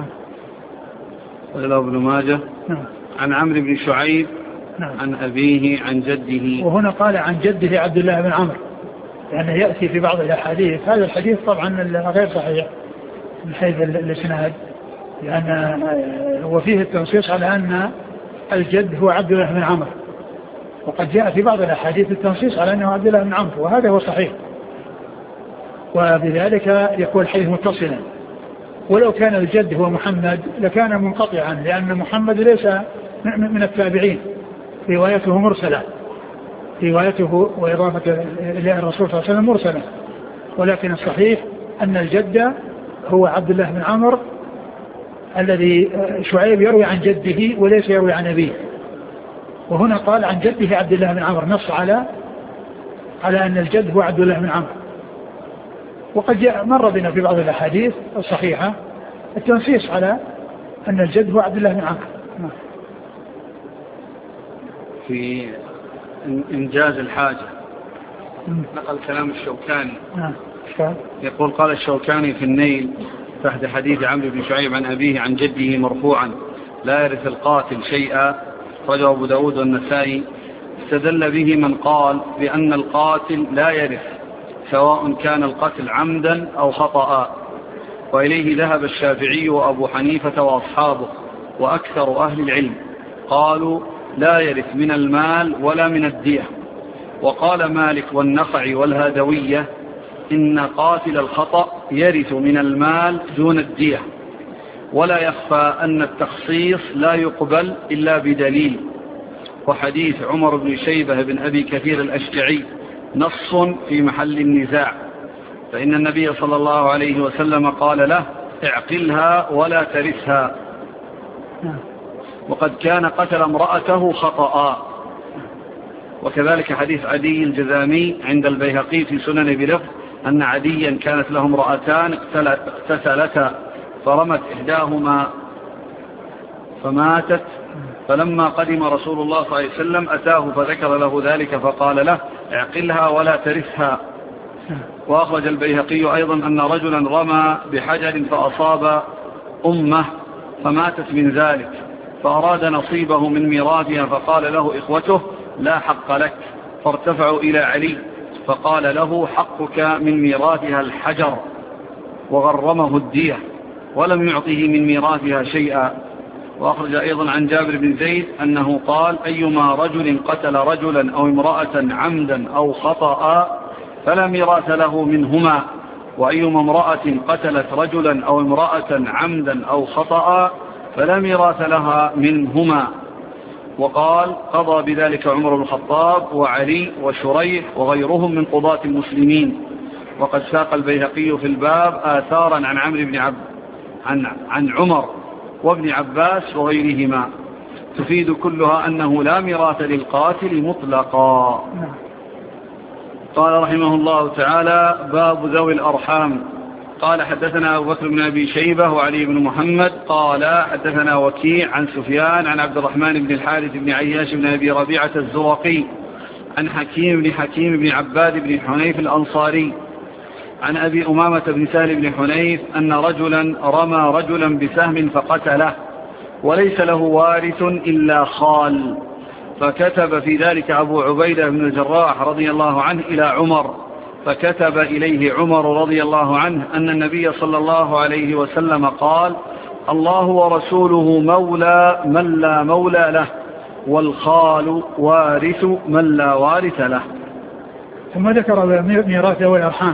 S1: قال ابن ماجه.
S2: نعم.
S1: عن عمرو بن شعيب.
S2: نعم.
S1: عن أبيه عن جده.
S2: وهنا قال عن جده عبد الله بن عمرو، يعني يأتي في بعض الأحاديث هذا الحديث طبعا غير صحيح من حيث الإسناد، لأن وفيه التنصيص على أن الجد هو عبد الله بن عمرو، وقد جاء في بعض الأحاديث التنصيص على أنه عبد الله بن عمرو، وهذا هو صحيح، وبذلك يكون الحديث متصلا. ولو كان الجد هو محمد لكان منقطعا، لأن محمد ليس من التابعين، روايته مرسلة، روايته وإضافة إلى الرسول صلى الله عليه وسلم مرسلة، ولكن الصحيح أن الجد هو عبد الله بن عمرو الذي شعيب يروي عن جده وليس يروي عن أبيه، وهنا قال عن جده عبد الله بن عمرو، نص على على أن الجد هو عبد الله بن عمرو. وقد جاء مر بنا في بعض الأحاديث الصحيحة التنصيص على أن الجد هو عبد الله بن عمرو.
S1: في إنجاز الحاجة نقل كلام الشوكاني. يقول قال الشوكاني في النيل تحت حديث عمرو بن شعيب عن أبيه عن جده مرفوعا لا يرث القاتل شيئا، رجع أبو داود والنسائي، استدل به من قال بأن القاتل لا يرث سواء كان القتل عمدا أو خطأ، وإليه ذهب الشافعي وأبو حنيفة وأصحابه وأكثر أهل العلم، قالوا لا يرث من المال ولا من الدية. وقال مالك والنخعي والهادوية إن قاتل الخطأ يرث من المال دون الدية، ولا يخفى أن التخصيص لا يقبل إلا بدليل. وحديث عمر بن شيبة بن أبي كثير الأشجعي نص في محل النزاع، فإن النبي صلى الله عليه وسلم قال له اعقلها ولا ترثها، وقد كان قتل امرأته خطأ. وكذلك حديث عدي الجذامي عند البيهقي في سنن بلفظ أن عديا كانت له امرأتان اقتتلتا فرمت إحداهما فماتت، فلما قدم رسول الله صلى الله عليه وسلم أتاه فذكر له ذلك فقال له اعقلها ولا ترثها. وأخرج البيهقي أيضا أن رجلا رمى بحجر فأصاب أمه فماتت من ذلك، فأراد نصيبه من ميراثها فقال له إخوته لا حق لك، فارتفعوا إلى علي فقال له حقك من ميراثها الحجر، وغرمه الدية ولم يعطه من ميراثها شيئا. وأخرج أيضا عن جابر بن زيد أنه قال أيما رجل قتل رجلا أو امرأة عمدا أو خطأ فلا ميراث له منهما، وأيما امرأة قتلت رجلا أو امرأة عمدا أو خطأ فلا ميراث لها منهما. وقال قضى بذلك عمر بن الخطاب وعلي وشريح وغيرهم من قضاة المسلمين. وقد ساق البيهقي في الباب آثارا عن عمرو بن عب عن, عن عمر وابن عباس وغيرهما تفيد كلها أنه لا ميراث للقاتل مطلقا. قال رحمه الله تعالى: باب ذوي الأرحام. قال: حدثنا أبو بكر بن أبي شيبة وعلي بن محمد قال: حدثنا وكيع عن سفيان عن عبد الرحمن بن الحارث بن عياش بن أبي ربيعة الزرقي عن حكيم بن حكيم بن عباد بن حنيف الأنصاري عن أبي أمامة بن سهل بن حنيف أن رجلا رمى رجلا بسهم فقتله وليس له وارث إلا خال، فكتب في ذلك أبو عبيدة بن الجراح رضي الله عنه إلى عمر، فكتب إليه عمر رضي الله عنه أن النبي صلى الله عليه وسلم قال: الله ورسوله مولى من لا مولى له، والخال وارث من لا وارث له.
S2: ثم ذكر ميراث ذوي الأرحام.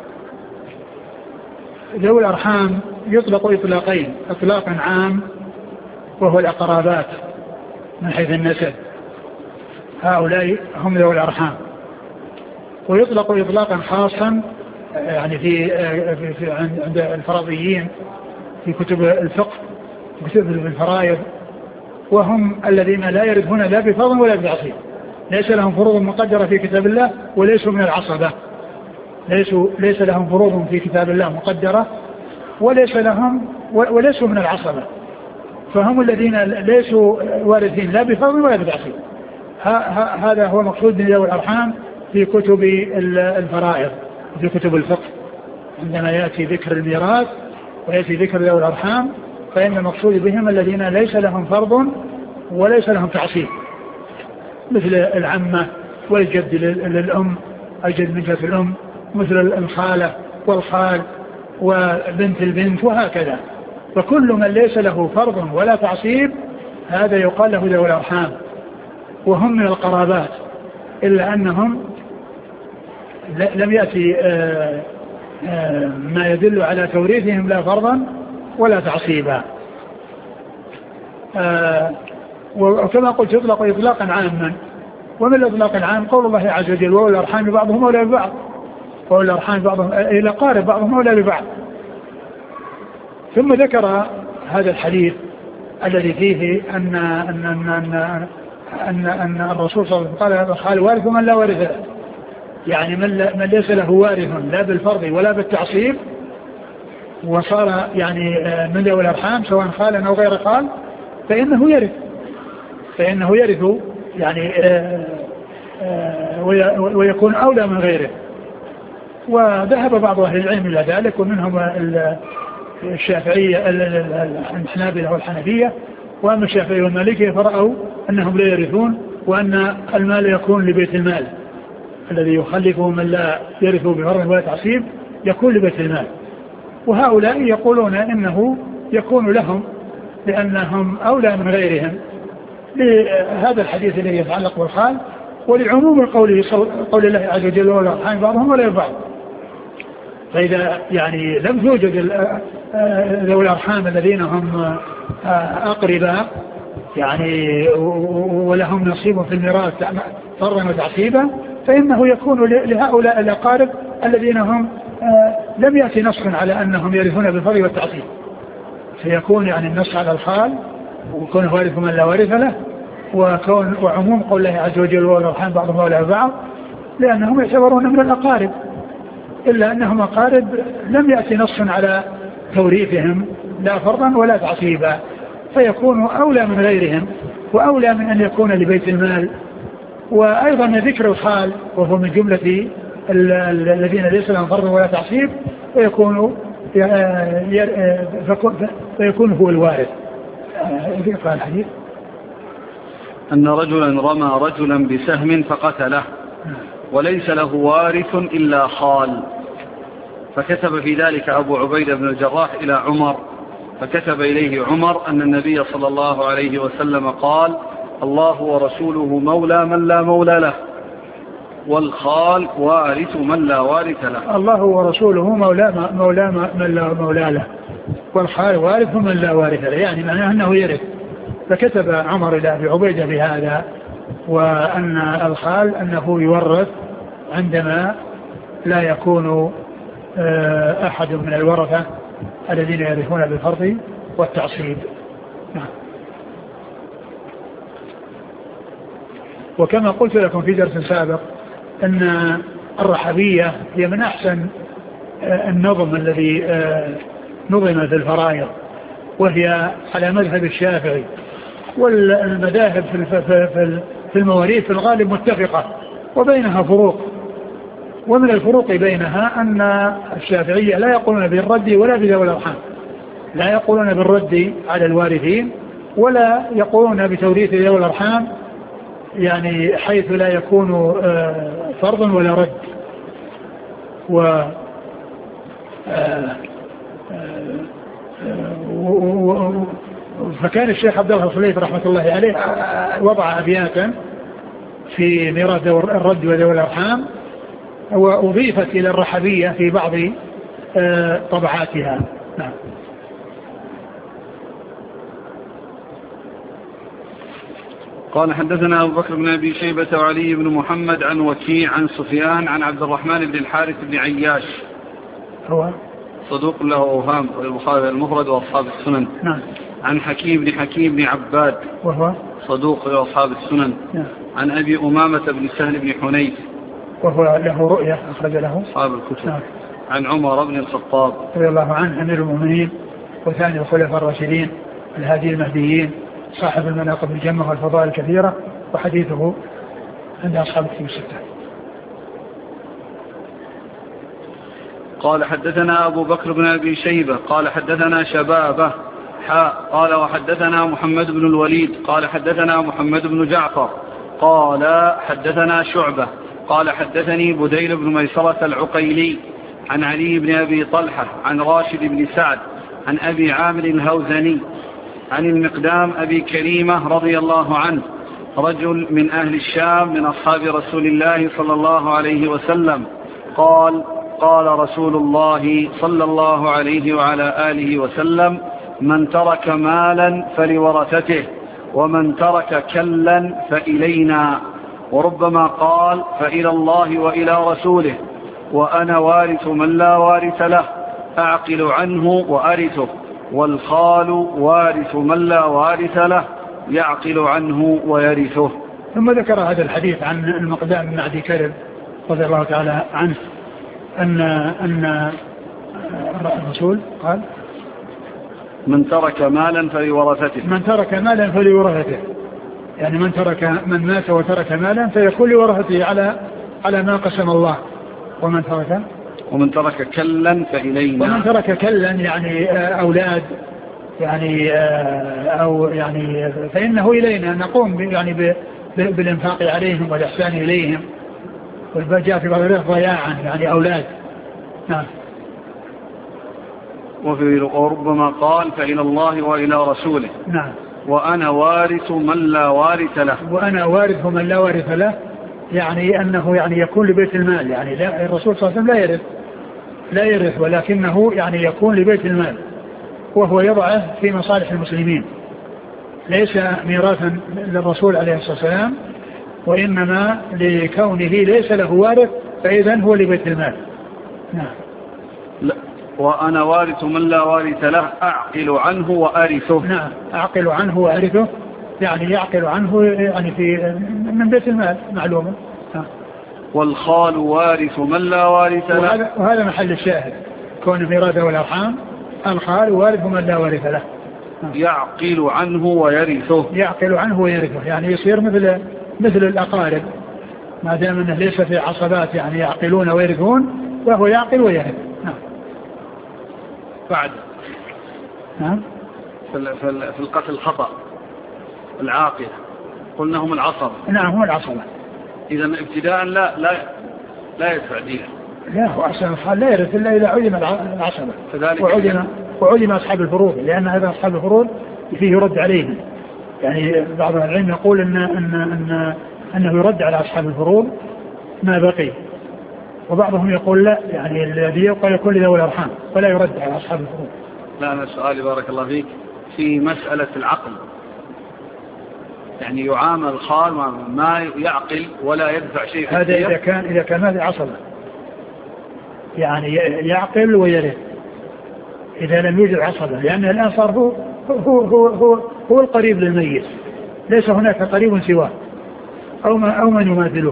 S2: ذوي الأرحام يطلق إطلاقين: إطلاقا عام وهو الأقرابات من حيث النسب، هؤلاء هم ذوي الأرحام. ويطلق إطلاقا خاصا يعني في, في عند الفرضيين في كتب الفقه كتب الفرائض، وهم الذين لا يرثون لا بفرض ولا بعصيب، ليس لهم فروض مقدرة في كتاب الله وليسوا من العصبة، ليسوا ليس لهم فروض في كتاب الله مقدرة وليس لهم وليسوا من العصبة، فهم الذين ليسوا وارثين لا بفرض ولا بعصيب. هذا هو المقصود من ذوي الأرحام في كتب الفرائض في كتب الفقه. عندما يأتي ذكر الميراث ويأتي ذكر ذوي الأرحام فإن المقصود بهم الذين ليس لهم فرض وليس لهم تعصيب، مثل العمة والجد للأم، الجد من جهة الأم، مثل الخالة والخال وبنت البنت وهكذا. فكل من ليس له فرض ولا تعصيب هذا يقال له ذوي الأرحام، وهم من القرابات، إلا أنهم لم يأتي آآ آآ ما يدل على توريثهم لا فرضا ولا تعصيبا. وكما قلت يطلق إطلاقا عاما، ومن الإطلاق العام قول الله عز وجل: وأولي الأرحام بعضهم أولى ببعض، وأولي الأرحام بعضهم إلى قارب بعضهم أولى ببعض. ثم ذكر هذا الحديث الذي فيه أن أن أن أن, أن, أن الرسول صلى الله عليه وسلم قال: قال وارث من لا وارث له، يعني من, من ليس له وارث لا بالفرض ولا بالتعصيب، وصار يعني من ذوي الأرحام سواء خالا أو غير خال فإنه يرث فإنه يرث يعني آآ آآ ويكون أولى من غيره. وذهب بعض أهل العلم إلى ذلك، ومنهم الشافعية الحنابلة والحنفية، وأما الشافعية والمالكية فرأوا أنهم لا يرثون، وأن المال يكون لبيت المال الذي يخلفه من لا يرثه بفرض ولا تعصيب يكون لبيت المال. وهؤلاء يقولون إنه يكون لهم لأنهم أولى من غيرهم لهذا الحديث الذي يتعلق بالخال، ولعموم قوله قول الله عز وجل: وأولي الأرحام بعضهم أولى ببعض. فإذا يعني لم توجد ذوي الأرحام الذين هم أقرباء يعني ولهم نصيب في الميراث فرضا وتعصيبا، فإنه يكون لهؤلاء الأقارب الذين هم لم يأتي نص على أنهم يرثون بالفرض والتعصيب، فيكون يعني النص على الخال وكونه وارث من لا وارث له، وكون وعموم قول الله عز وجل: وأولي الأرحام بعضهم أولى ببعض، لأنهم يعتبرون من الأقارب، إلا أنهم أقارب لم يأتي نص على توريثهم لا فرضا ولا تعصيبا، فيكونوا أولى من غيرهم وأولى من أن يكون لبيت المال. وأيضا ذكر الخال وهو من جملة الذين ليس لهم فرض ولا تعصيب، ويكون فيكون هو الوارث. ذكر الحديث
S1: أن رجلا رمى رجلا بسهم فقتله وليس له وارث إلا خال، فكتب في ذلك أبو عبيدة بن الجراح إلى عمر، فكتب إليه عمر أن النبي صلى الله عليه وسلم قال: الله ورسوله مولى من لا مولى له، والخال وارث من لا وارث له.
S2: الله ورسوله مولى مولى من لا مولى له، والخال وارث من لا وارث له، يعني معناه أنه يرث. فكتب عمر إلى أبي عبيدة بهذا، وأن الخال أنه يورث عندما لا يكون أحد من الورثة الذين يرثون بالفرض والتعصيب. نعم. وكما قلت لكم في درس سابق أن الرحبية هي من أحسن النظم الذي نظم في الفرائض، وهي على مذهب الشافعي، والمذاهب في المواريث في الغالب متفقة وبينها فروق، ومن الفروق بينها أن الشافعية لا يقولون بالرد ولا بذوي الأرحام، لا يقولون بالرد على الوارثين ولا يقولون بتوريث ذوي الأرحام، يعني حيث لا يكون فرض ولا رد. و فكان الشيخ عبد الله الخليفي رحمة الله عليه وضع أبياتا في ميراث الرد وذوي الأرحام، وأضيفت إلى الرحبية في بعض طبعاتها. نعم.
S1: قال حدثنا أبو بكر بن أبي شيبة وعلي بن محمد عن وكيع عن سفيان عن عبد الرحمن بن الحارث بن عياش،
S2: هو
S1: صدوق له أوهام، البخاري المفرد وأصحاب السنن.
S2: نعم.
S1: عن حكيم بن حكيم بن عباد،
S2: وهو
S1: صدوق له أصحاب السنن.
S2: نعم.
S1: عن أبي أمامة بن سهل بن حنيف،
S2: وهو له رؤية أخرج له
S1: أصحاب الكتب.
S2: نعم.
S1: عن عمر بن الخطاب
S2: رضي الله عنه أمير المؤمنين وثاني الخلفاء الراشدين الهادي المهديين صاحب المناقب الجمة والفضائل الكثيرة، وحديثه عند أصحاب الكتب الستة.
S1: قال حدثنا أبو بكر بن أبي شيبة قال حدثنا شبابه حاء قال وحدثنا محمد بن الوليد قال حدثنا محمد بن جعفر قال حدثنا شعبة قال حدثني بديل بن ميسرة العقيلي عن علي بن أبي طلحة عن راشد بن سعد عن أبي عامر الهوزني عن المقدام أبي كريمة رضي الله عنه رجل من أهل الشام من أصحاب رسول الله صلى الله عليه وسلم قال قال رسول الله صلى الله عليه وعلى آله وسلم من ترك مالا فلورثته ومن ترك كلا فإلينا، وربما قال فإلى الله وإلى رسوله، وأنا وارث من لا وارث له أعقل عنه وأرثه، والخال وارث من لا وارث له يعقل عنه ويرثه.
S2: ثم ذكر هذا الحديث عن المقدام بن عدي كرب رضي الله تعالى عنه أن أن الرسول قال
S1: من ترك مالا فلورثته،
S2: من ترك مالا فلورثته، يعني من ترك من مات وترك مالا فيكون لورثته على على ما قسم الله. ومن ترك
S1: ومن ترك كلا فإلينا،
S2: ومن ترك كلا يعني أولاد يعني أو يعني فإنه إلينا نقوم يعني بالإنفاق عليهم والإحسان إليهم، والبجاء في بعض الروايات ضياعا يعني أولاد. نعم.
S1: وفي وربما قال فإلى الله وإلى رسوله.
S2: نعم.
S1: وأنا وارث من لا وارث له،
S2: وأنا وارث من لا وارث له، يعني أنه يعني يكون لبيت المال، يعني لا الرسول صلى الله عليه وسلم لا يرث لا يرث ولكنه يعني يكون لبيت المال، وهو يضعه في مصالح المسلمين، ليس ميراثا للرسول عليه الصلاة والسلام، وإنما لكونه ليس له وارث فإذن هو لبيت المال. نعم.
S1: لا. وأنا وارث من لا وارث له أعقل عنه وأرثه.
S2: نعم. أعقل عنه وأرثه، يعني يعقل عنه يعني في من بيت المال معلومة.
S1: والخال وارث من لا وارث له،
S2: وهذا, وهذا محل الشاهد، كون ميراثه والأرحام الخال وارث من لا وارث له
S1: يعقل عنه ويرثه،
S2: يعقل عنه ويرثه، يعني يصير مثل مثل الأقارب ما دام انه ليس في عصبات يعني يعقلون ويرثون، وهو يعقل ويرث. نعم.
S1: بعد
S2: نعم.
S1: في القتل الخطأ العاقل قلنا هم العصبة.
S2: نعم هم العصبة.
S1: إذا ابتداء لا لا لا يدفع دينه.
S2: لا هو أحسن الحال لا يرث إلا إذا علم العصبة وعلم
S1: يعني
S2: وعلم أصحاب الفروض، لأن هذا أصحاب الفروض فيه يرد عليهم. يعني بعض العلم يقول إن إن إن أنه يرد على أصحاب الفروض ما بقي، وبعضهم يقول لا، يعني الذي يبقى يكون لذوي الأرحام ولا يرد على أصحاب الفروض.
S1: لا أنا سؤالي بارك الله فيك في مسألة العقل، يعني يعامل الخال ما يعقل ولا يدفع شيء.
S2: هذا إذا كان إذا كان هذه عصبة، يعني يعقل ويرث إذا لم يوجد عصبة، لأن الآن صار هو هو هو هو, هو القريب للميت، ليس هناك قريب سواه أو ما أو من يماثله.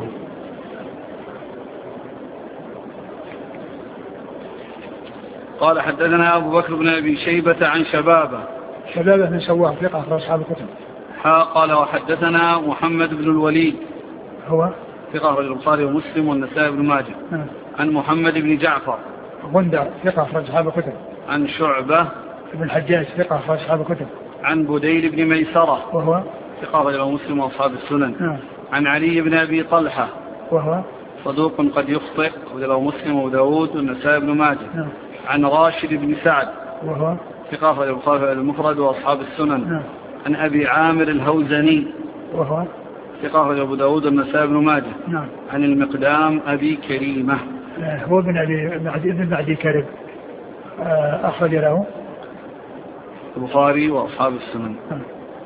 S1: قال حدثنا أبو بكر بن أبي شيبة عن شبابة
S2: شبابة بن سواه ثقة أخرج أصحاب الكتب.
S1: قال وحدثنا محمد بن الوليد
S2: هو
S1: ثقة أخرج البخاري ومسلم والنسائي بن ماجه.
S2: أه.
S1: عن محمد بن جعفر
S2: غندر ثقة أخرج أصحاب الكتب.
S1: عن شعبة
S2: بن الحجاج ثقة أخرج أصحاب الكتب.
S1: عن بديل بن ميسرة
S2: وهو
S1: ثقة أخرج مسلم وأصحاب السنن.
S2: أه.
S1: عن علي بن أبي طلحة
S2: وهو
S1: صدوق قد يخطئ وله مسلم وداود والنسائي بن ماجه.
S2: أه.
S1: عن راشد بن سعد
S2: وهو
S1: ثقة أخرج البخاري المفرد وأصحاب السنن.
S2: أه.
S1: عن أبي عامر الهوزني
S2: وهو
S1: ثقة أخرج أبو داود والنسائي بن ماجه.
S2: نعم.
S1: عن المقدام أبي كريمة
S2: هو بن أبي بن معدي كرب أخرج له
S1: البخاري وأصحاب السنن.
S2: أه.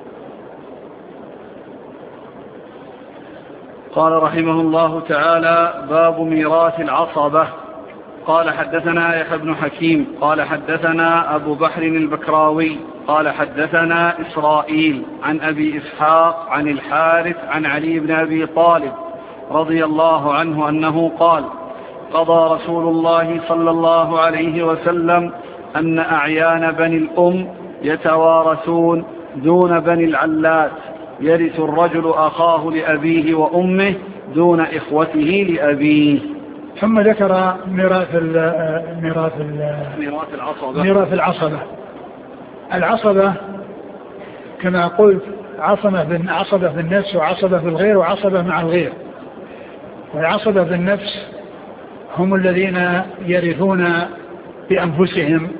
S1: قال رحمه الله تعالى باب ميراث العصبة. قال حدثنا يحيى بن حكيم قال حدثنا أبو بحر البكراوي قال حدثنا إسرائيل عن أبي إسحاق عن الحارث عن علي بن أبي طالب رضي الله عنه أنه قال قضى رسول الله صلى الله عليه وسلم أن أعيان بني الأم يتوارثون دون بني العلات، يرث الرجل أخاه لأبيه وأمه دون إخوته لأبيه.
S2: ثم ذكر ميراث ال ميراث ال
S1: ميراث العصبة.
S2: ميراث العصبة. العصبة كما قلت عصبة بن عصبة في النفس وعصبة في الغير وعصبة مع الغير. والعصبة في النفس هم الذين يرثون بأنفسهم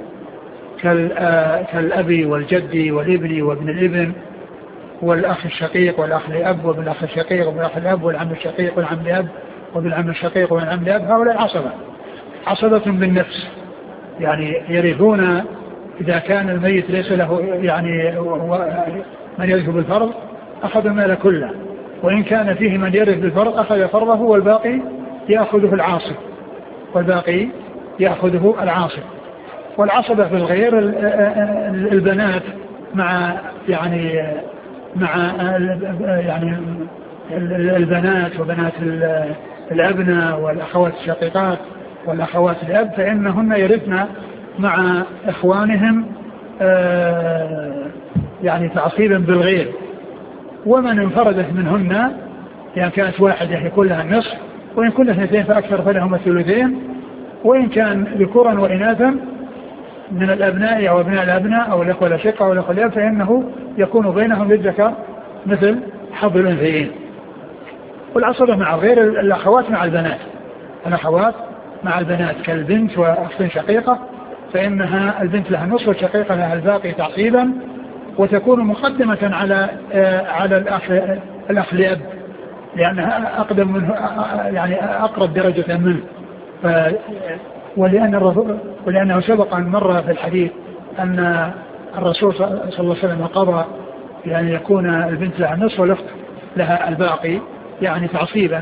S2: كالأب والجد والابن وابن الابن والأخ الشقيق والأخ لأب وابن الأخ الشقيق وابن الأخ لأب والعم الشقيق والعم لأب وابن العم الشقيق والعم لأب. هؤلاء عصبة عصبة بالنفس، يعني يرثون إذا كان الميت ليس له يعني من يرث بالفرض أخذ المال كله، وإن كان فيه من يرث بالفرض أخذ فرضه والباقي يأخذه العاصب والباقي يأخذه العاصب. والعصبة في الغير البنات مع يعني مع يعني البنات وبنات الأبناء والأخوات الشقيقات والأخوات الأب، فإنهن يرثن مع إخوانهم يعني تعصيبا بالغير. ومن انفردت منهن يعني كانت واحدة يكون لها النصف، وإن كنا اثنتين فأكثر فلهما الثلثين، وإن كان ذكورا وإناثا من الأبناء أو أبناء الأبناء أو الأخوة الأشقة أو الأخوة الأب فإنه يكون بينهم للذكر مثل حظ الأنثيين. والعصبة مع غير الأخوات مع البنات، الأخوات مع البنات كالبنت وأخت شقيقة فإنها البنت لها النصف والشقيقة لها الباقي تعصيبا، وتكون مقدمة على على الأخ الأخ لأب لأنها أقدم منه يعني أقرب درجة منه. ولأن الرسول ولأنه سبق أن مر في الحديث أن الرسول صلى الله عليه وسلم قضى يعني يكون البنت لها النصف والأخت لها الباقي يعني تعصيبا.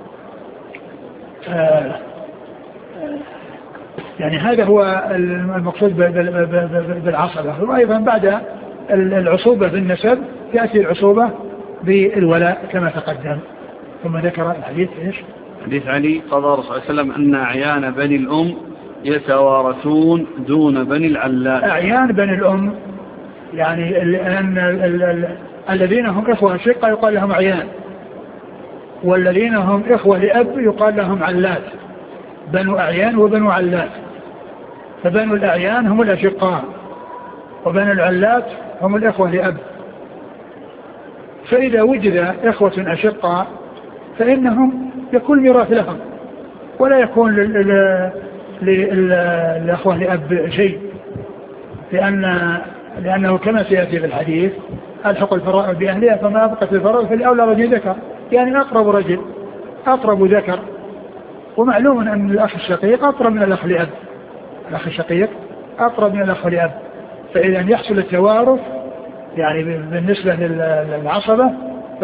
S2: يعني هذا هو المقصود بالعصبة. وأيضا بعد العصوبة بالنسب تأتي العصوبة بالولاء كما تقدم. ثم ذكر الحديث إيش؟
S1: حديث علي قضى الرسول صلى الله عليه وسلم أن أعيان بني الأم يتوارثون دون بني العلات.
S2: أعيان بني الأم يعني أن الذين هم إخوة شقة يقال لهم أعيان، والذين هم إخوة لأب يقال لهم علات، بنو أعيان وبنو علات. فبنو الأعيان هم الأشقاء وبنو العلات هم الإخوة لأب. فإذا وجد إخوة أشقاء فإنهم يكون ميراث لهم ولا يكون للأخوة لأب شيء، لأن لأنه كما سيأتي في الحديث ألحق الفرائض بأهلها فما أبقت الفرائض فالأولى رجل ذكر، يعني أقرب رجل أقرب ذكر. ومعلوم أن الأخ الشقيق أقرب من الأخ لأب، الأخ الشقيق أقرب من الأخ لأب. فإذا يحصل التوارث يعني بالنسبة للعصبة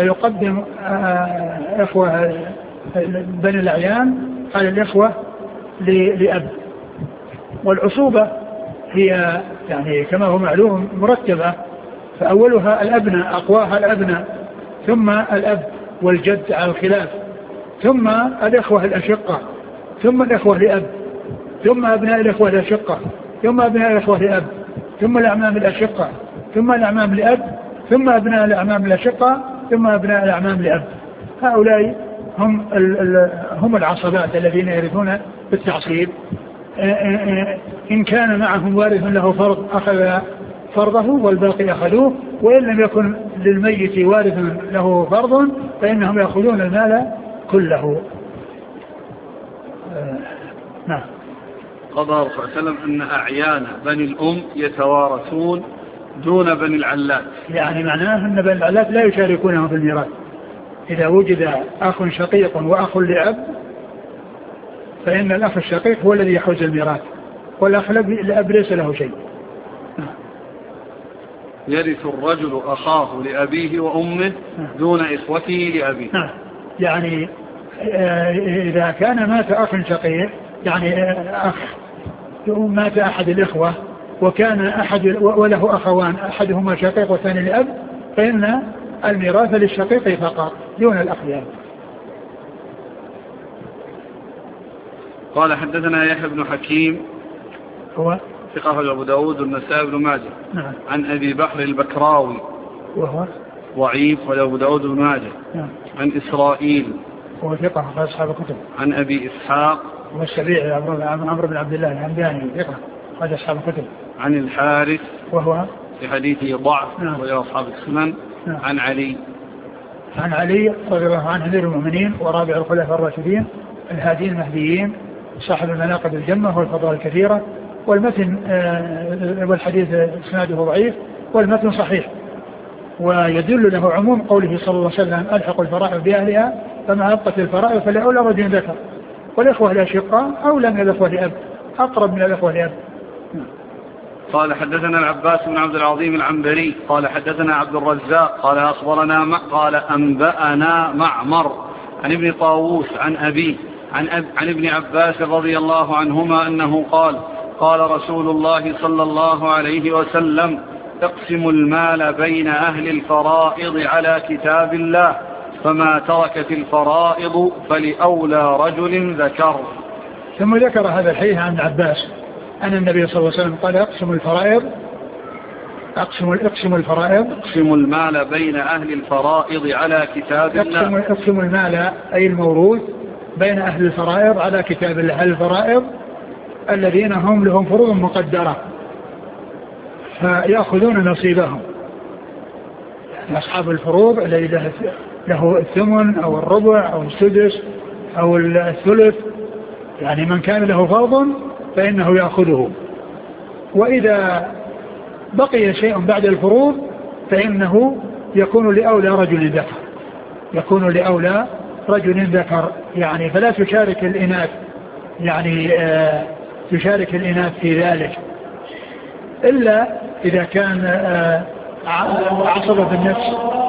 S2: فيقدم إخوة بني الأعيان على الإخوة لأب. والعصوبة هي يعني كما هو معلوم مرتبة، فأولها الأبناء، أقواها الأبناء، ثم الأب والجد على الخلاف، ثم الإخوة الأشقة، ثم الإخوة لأب، ثم أبناء الإخوة الأشقة، ثم أبناء الإخوة لأب، ثم الأعمام الأشقة، ثم الأعمام لأب، ثم أبناء الأعمام الأشقة، ثم أبناء الأعمام لأب. هؤلاء هم هم العصبات الذين يرثون بالتعصيب. إن كان معهم وارث له فرض أخذ فرضه والباقي أخذوه، وإن لم يكن للميت وارث له فرض فإنهم يأخذون المال كله. نعم.
S1: قضى الرسول صلى الله عليه وسلم أن أعيان بني الأم يتوارثون دون بني العلات،
S2: يعني معناه أن بني العلات لا يشاركونهم في الميراث. إذا وجد أخ شقيق وأخ لأب فإن الأخ الشقيق هو الذي يحوز الميراث، والأخ لأب ليس له شيء.
S1: يرث الرجل أخاه لأبيه وأمه دون إخوته لأبيه.
S2: يعني إذا كان مات أخ شقيق، يعني أخ مات أحد الإخوة وكان أحد وله أخوان أحدهما شقيق والثاني لأب، فإن الميراث للشقيق فقط دون الأخ لأب.
S1: قال حدثنا يحيى بن حكيم
S2: هو
S1: ثقة أبو داود والنسائي بن ماجه.
S2: نعم.
S1: عن أبي بحر البكراوي
S2: وهو
S1: ضعيف وأبو داود بن ماجه.
S2: نعم.
S1: عن إسرائيل
S2: هو ثقة في أصحاب الكتب.
S1: عن أبي إسحاق
S2: والسبيعي عمرو بن عبد الله الهمداني ثقة هذا أصحاب الكتب.
S1: عن الحارث
S2: وهو
S1: في حديثه ضعف.
S2: نعم.
S1: ويا أصحاب السنن.
S2: نعم.
S1: عن علي
S2: عن علي رضي الله عنه أمير المؤمنين ورابع الخلفاء الراشدين الهادين المهديين صاحب المناقب الجمة والفضائل الكثيرة، والمتن آه والحديث اسناده ضعيف والمتن صحيح، ويدل له عموم قوله صلى الله عليه وسلم ألحق الفرائض بأهلها فما أبقت الفرائض فلأولى رجل ذكر، والإخوة الأشقاء أولى من الإخوة لأب، أقرب من الإخوة لأب.
S1: قال حدثنا العباس بن عبد العظيم العنبري قال حدثنا عبد الرزاق قال أخبرنا قال أنبأنا معمر عن ابن طاووس عن أبيه عن, أب عن ابن عباس رضي الله عنهما أنه قال قال رسول الله صلى الله عليه وسلم تقسم المال بين أهل الفرائض على كتاب الله فما تركت الفرائض فلأولى رجل ذكر.
S2: ثم ذكر هذا الحديث عن عباس أن النبي صلى الله عليه وسلم قال اقسم الفرائض اقسم اقسم الفرائض
S1: اقسم المال بين أهل الفرائض على كتاب الله.
S2: اقسم المال أي الموروث بين أهل الفرائض على كتاب الله. الفرائض الذين هم لهم فروض مقدرة فيأخذون نصيبهم، يعني أصحاب الفروض الذي له الثمن أو الربع أو السدس أو الثلث، يعني من كان له فرض فإنه يأخذه. وإذا بقي شيء بعد الفروض فإنه يكون لأولى رجل ذكر، يكون لأولى رجل ذكر، يعني فلا تشارك الإناث، يعني آه تشارك الإناث في ذلك إلا إذا كان آه عصبة بالنفس.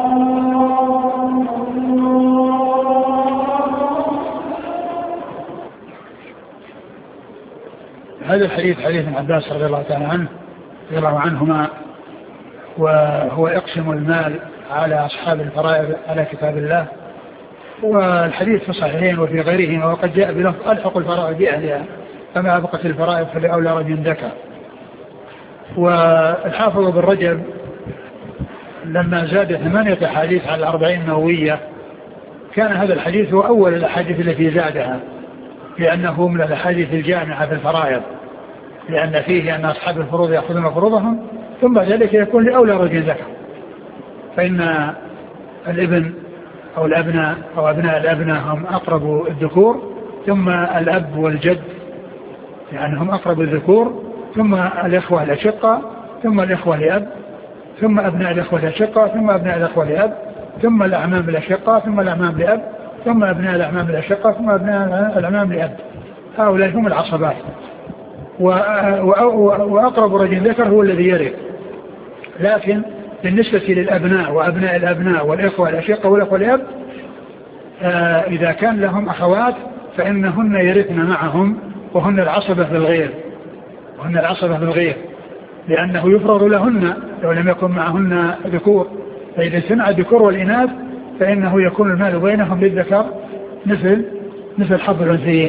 S2: هذا الحديث حديث ابن عباس رضي الله تعالى عنه رضي الله عنهما، وهو يقسم المال على أصحاب الفرائض على كتاب الله، والحديث في الصحيحين وفي غيرهما، وقد جاء بلفظ ألحق الفرائض بأهلها فما أبقت الفرائض فلأولى رجل ذكر. والحافظ بن رجب لما زاد ثمانية أحاديث على الأربعين النووية كان هذا الحديث هو أول الأحاديث التي زادها، لأنه من الأحاديث الجامعة في الفرائض، لأن فيه أن أصحاب الفروض يأخذون فروضهم ثم بعد ذلك يكون لأولى رجل ذكر، فإن الابن أو الأبناء أو أبناء الأبناء هم أقرب الذكور، ثم الأب والجد يعني هم أقرب الذكور، ثم الإخوة الأشقة، ثم الإخوة لأب، ثم أبناء الإخوة الأشقة، ثم أبناء الإخوة لأب، ثم الأعمام الأشقة، ثم الأعمام لأب، ثم أبناء الأعمام الأشقة، ثم أبناء الأعمام لأب. هؤلاء هم العصبات. وأقرب رجل ذكر هو الذي يرث، لكن بالنسبة للأبناء وأبناء الأبناء والإخوة الأشقة والإخوة لأب إذا كان لهم أخوات فإنهن يرثن معهم وهن العصبة بالغير وهن العصبة بالغير لأنه يفرض لهن لو لم يكن معهن ذكور، فإذا اجتمع الذكور والإناث فإنه يكون المال بينهم للذكر مثل مثل حظ الأنثيين.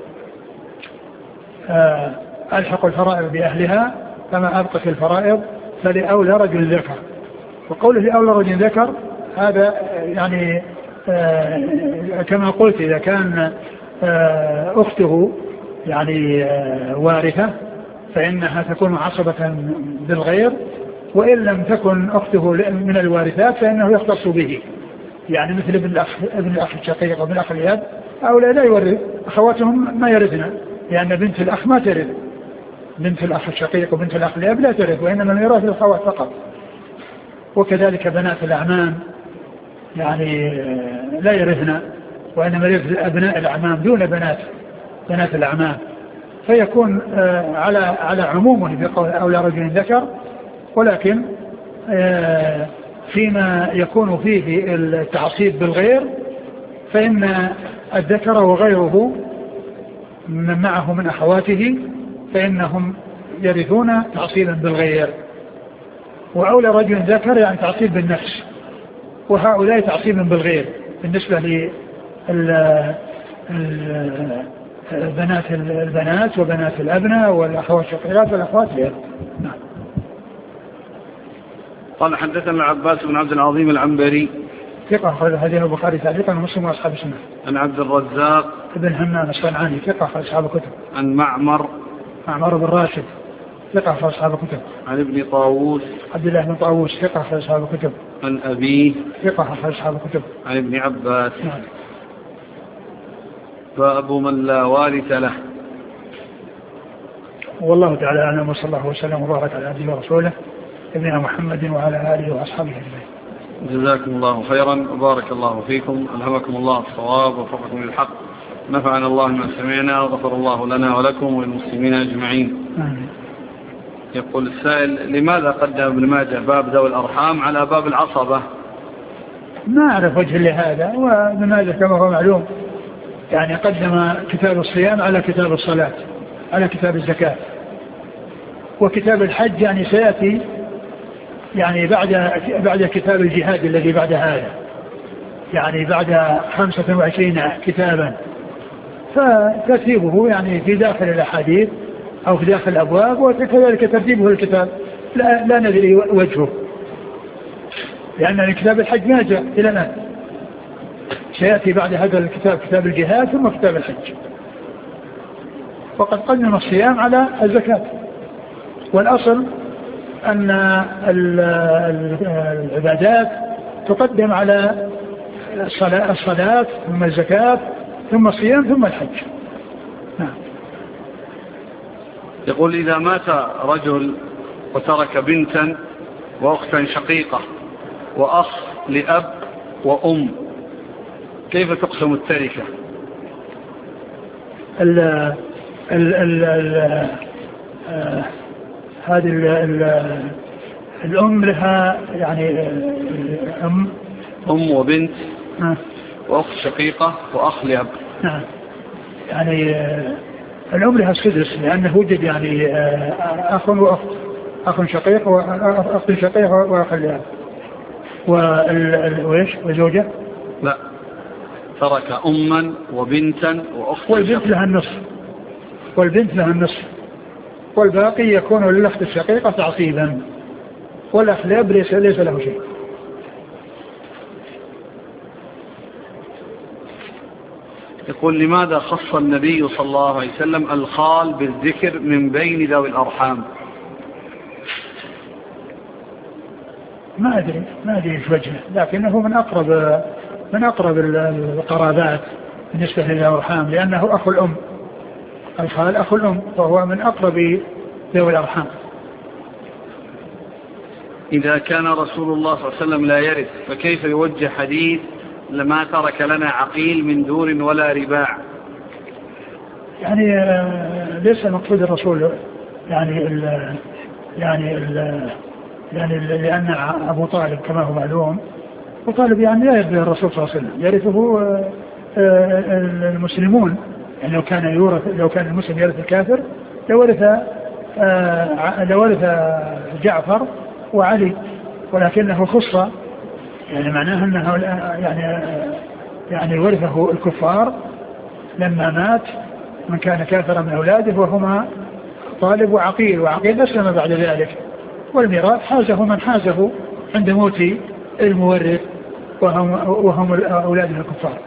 S2: آه ألحق الفرائض بأهلها فما أبقت الفرائض فلأولى رجل ذكر. وقوله لأولى رجل ذكر هذا يعني آه كما قلت إذا كان آه أخته يعني آه وارثة فإنها تكون عصبة بالغير، وإن لم تكن أخته من الوارثات فإنه يختص به، يعني مثل ابن الأخ, ابن الأخ الشقيق وابن الأخ اليد هؤلاء لا يورث، أخواتهم ما يرثن لأن بنت الأخ ما ترث، بنت الأخ الشقيق وبنت الأخ اليد لا ترث وإنما الميراث للأخوات فقط. وكذلك بنات الأعمام يعني لا يرثن وإنما يرث أبناء الأعمام دون بنات بنات الأعمام، فيكون على على عمومه بقول أولى رجل ذكر. ولكن فيما يكون فيه التعصيب بالغير فإن الذكر وغيره من معه من أخواته فإنهم يرثون تعصيبا بالغير. وأولى رجل ذكر يعني تعصيب بالنفس، وهؤلاء تعصيبا بالغير بالنسبة لبنات البنات وبنات الأبناء والأخوات الشقيقات والأخوات غير. نعم.
S1: قال حدثنا العباس بن عبد العظيم العنبري
S2: ثقة أخرج حديث البخاري تعليقا ومسلم وأصحاب السنة.
S1: عن عبد الرزاق
S2: بن همام الصنعاني ثقة أخرج أصحاب الكتب.
S1: عن معمر
S2: معمر بن راشد ثقة أخرج أصحاب الكتب.
S1: عن ابن طاووس
S2: عبد الله بن طاووس ثقة أخرج أصحاب الكتب.
S1: عن أبيه
S2: ثقة أخرج أصحاب الكتب.
S1: عن ابن عباس.
S2: نعم.
S1: باب من لا وارث له.
S2: والله تعالى أعلم وصلى الله وسلم وبارك على عبده ورسوله نبينا محمد وعلى آله وأصحابه أجمعين.
S1: جزاكم الله خيرا وبارك الله فيكم، ألهمكم الله الصواب ووفقكم للحق، نفعنا الله ما سمعنا وغفر الله لنا ولكم وللمسلمين أجمعين.
S2: آمين.
S1: يقول السائل: لماذا قدم ابن ماجه باب ذوي الأرحام على باب العصبة؟
S2: ما أعرف وجه لهذا، وابن ماجه كما هو معلوم يعني قدم كتاب الصيام على كتاب الصلاة على كتاب الزكاة، وكتاب الحج يعني سيأتي يعني بعد بعد كتاب الجهاد الذي بعد هذا، يعني بعد خمسة وعشرين كتابا، فترتيبه يعني في داخل الأحاديث أو في داخل الأبواب، وكذلك ترتيبه الكتاب لا, لا ندري وجهه، لأن كتاب الحج ما جاء إلى الآن، سيأتي بعد هذا الكتاب كتاب الجهاد ثم كتاب الحج. وقد قدم الصيام على الزكاة، والأصل أن العبادات تقدم على الصلاة, الصلاة ثم الزكاة ثم الصيام ثم الحج. نعم.
S1: يقول: إذا مات رجل وترك بنتا وأختا شقيقة وأخ لأب وأم، كيف تقسم التركة؟
S2: ال ال ال ال آه هذه ال ال الأم لها يعني أم
S1: أم وبنت
S2: آه
S1: وأخت شقيقة وأخ لأب.
S2: نعم. يعني آه الأم لها السدس لأنه وجد يعني آه أخ وأخت، أخ شقيق وأخت شقيق وأخ لأب. وإيش وزوجة؟
S1: لا، ترك أما وبنتا وأخت.
S2: والبنت لها النصف والبنت لها النصف والباقي يكون للأخت الشقيقة تعصيبا، والأخ لأب ليس, ليس له شيء.
S1: يقول: لماذا خص النبي صلى الله عليه وسلم الخال بالذكر من بين ذوي الأرحام؟
S2: ما أدري ما أدري ايش وجهه، لكنه من أقرب من أقرب القرابات بالنسبة للأرحام، لأنه أخو الأم، الخال أخو الأم، وهو من أقرب ذوي الأرحام.
S1: إذا كان رسول الله صلى الله عليه وسلم لا يرث، فكيف يوجه حديث لما ترك لنا عقيل من دور ولا رباع؟
S2: يعني ليس مقصود الرسول يعني ال يعني ال يعني لأن أبو طالب كما هو معلوم، أبو طالب يعني لا يرث الرسول صلى الله عليه وسلم، يرثه المسلمون يعني لو كان يورث، لو كان المسلم يرث الكافر لورث آه لورث جعفر وعلي، ولكنه خص، يعني معناه أنه يعني يعني ورثه الكفار لما مات من كان كافرا من أولاده، وهما طالب وعقيل، وعقيل أسلم بعد ذلك، والميراث حازه من حازه عند موت المورث وهم, وهم أولاده الكفار.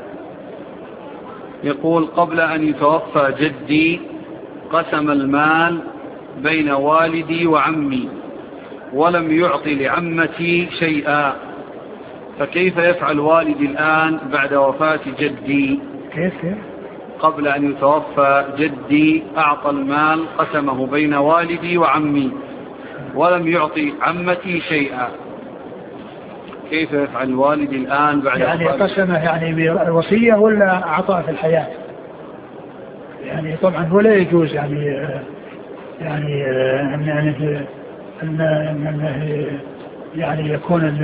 S1: يقول قبل أن يتوفى جدي قسم المال بين والدي وعمي ولم يعطي لعمتي شيئا، فكيف يفعل والدي الآن بعد وفاة جدي؟
S2: كيف كيف؟
S1: قبل أن يتوفى جدي أعطى المال قسمه بين والدي وعمي ولم يعطي عمتي شيئا، كيف يفعل والدي الآن بعد
S2: يعني
S1: وفاة؟
S2: قسمه يعني بالوصية ولا أعطاه في الحياة؟ يعني طبعا هو لا يجوز يعني يعني أن أن يعني يكون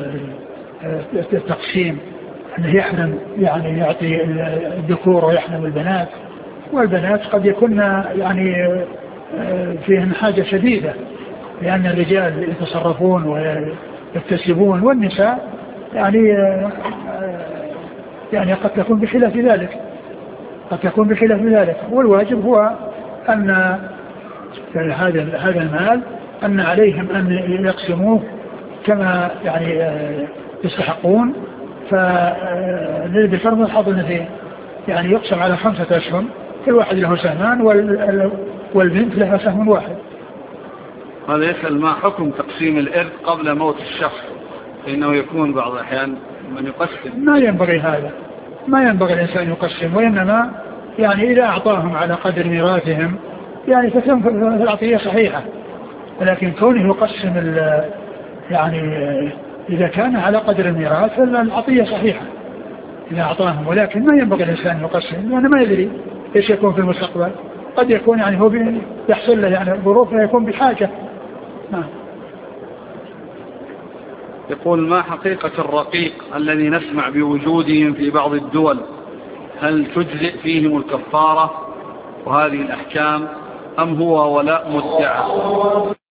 S2: التقسيم أنه يحرم، يعني يعطي الذكور ويحرم البنات، والبنات قد يكون يعني فيهم حاجة شديدة، لأن الرجال يتصرفون ويكتسبون، والنساء يعني يعني قد تكون بخلاف ذلك، قد تكون بخلاف ذلك. والواجب هو أن هذا هذا المال أن عليهم أن يقسموه كما يعني يستحقون، فبفرض الحظ النثيين يعني يقسم على خمسة أسهم، كل واحد له سهمان والبنت لها سهم واحد.
S1: هذا يسأل ما حكم تقسيم الإرث قبل موت الشخص، إنه يكون بعض الأحيان من يقسم.
S2: ما ينبغي هذا، ما ينبغي الإنسان يقسم، وإنما يعني إذا أعطاهم على قدر ميراثهم يعني تتم العطية صحيحة، ولكن كونه يقسم يعني إذا كان على قدر الميراث فالعطية صحيحة إذا أعطاهم، ولكن ما ينبغي الإنسان يقسم لأنه ما يدري إيش يكون في المستقبل، قد يكون يعني هو يحصل له يعني ظروف فيكون بحاجة. نعم.
S1: يقول ما حقيقة الرقيق الذي نسمع بوجودهم في بعض الدول؟ هل تجزئ فيهم الكفارة وهذه الأحكام أم هو ولاء مدعى؟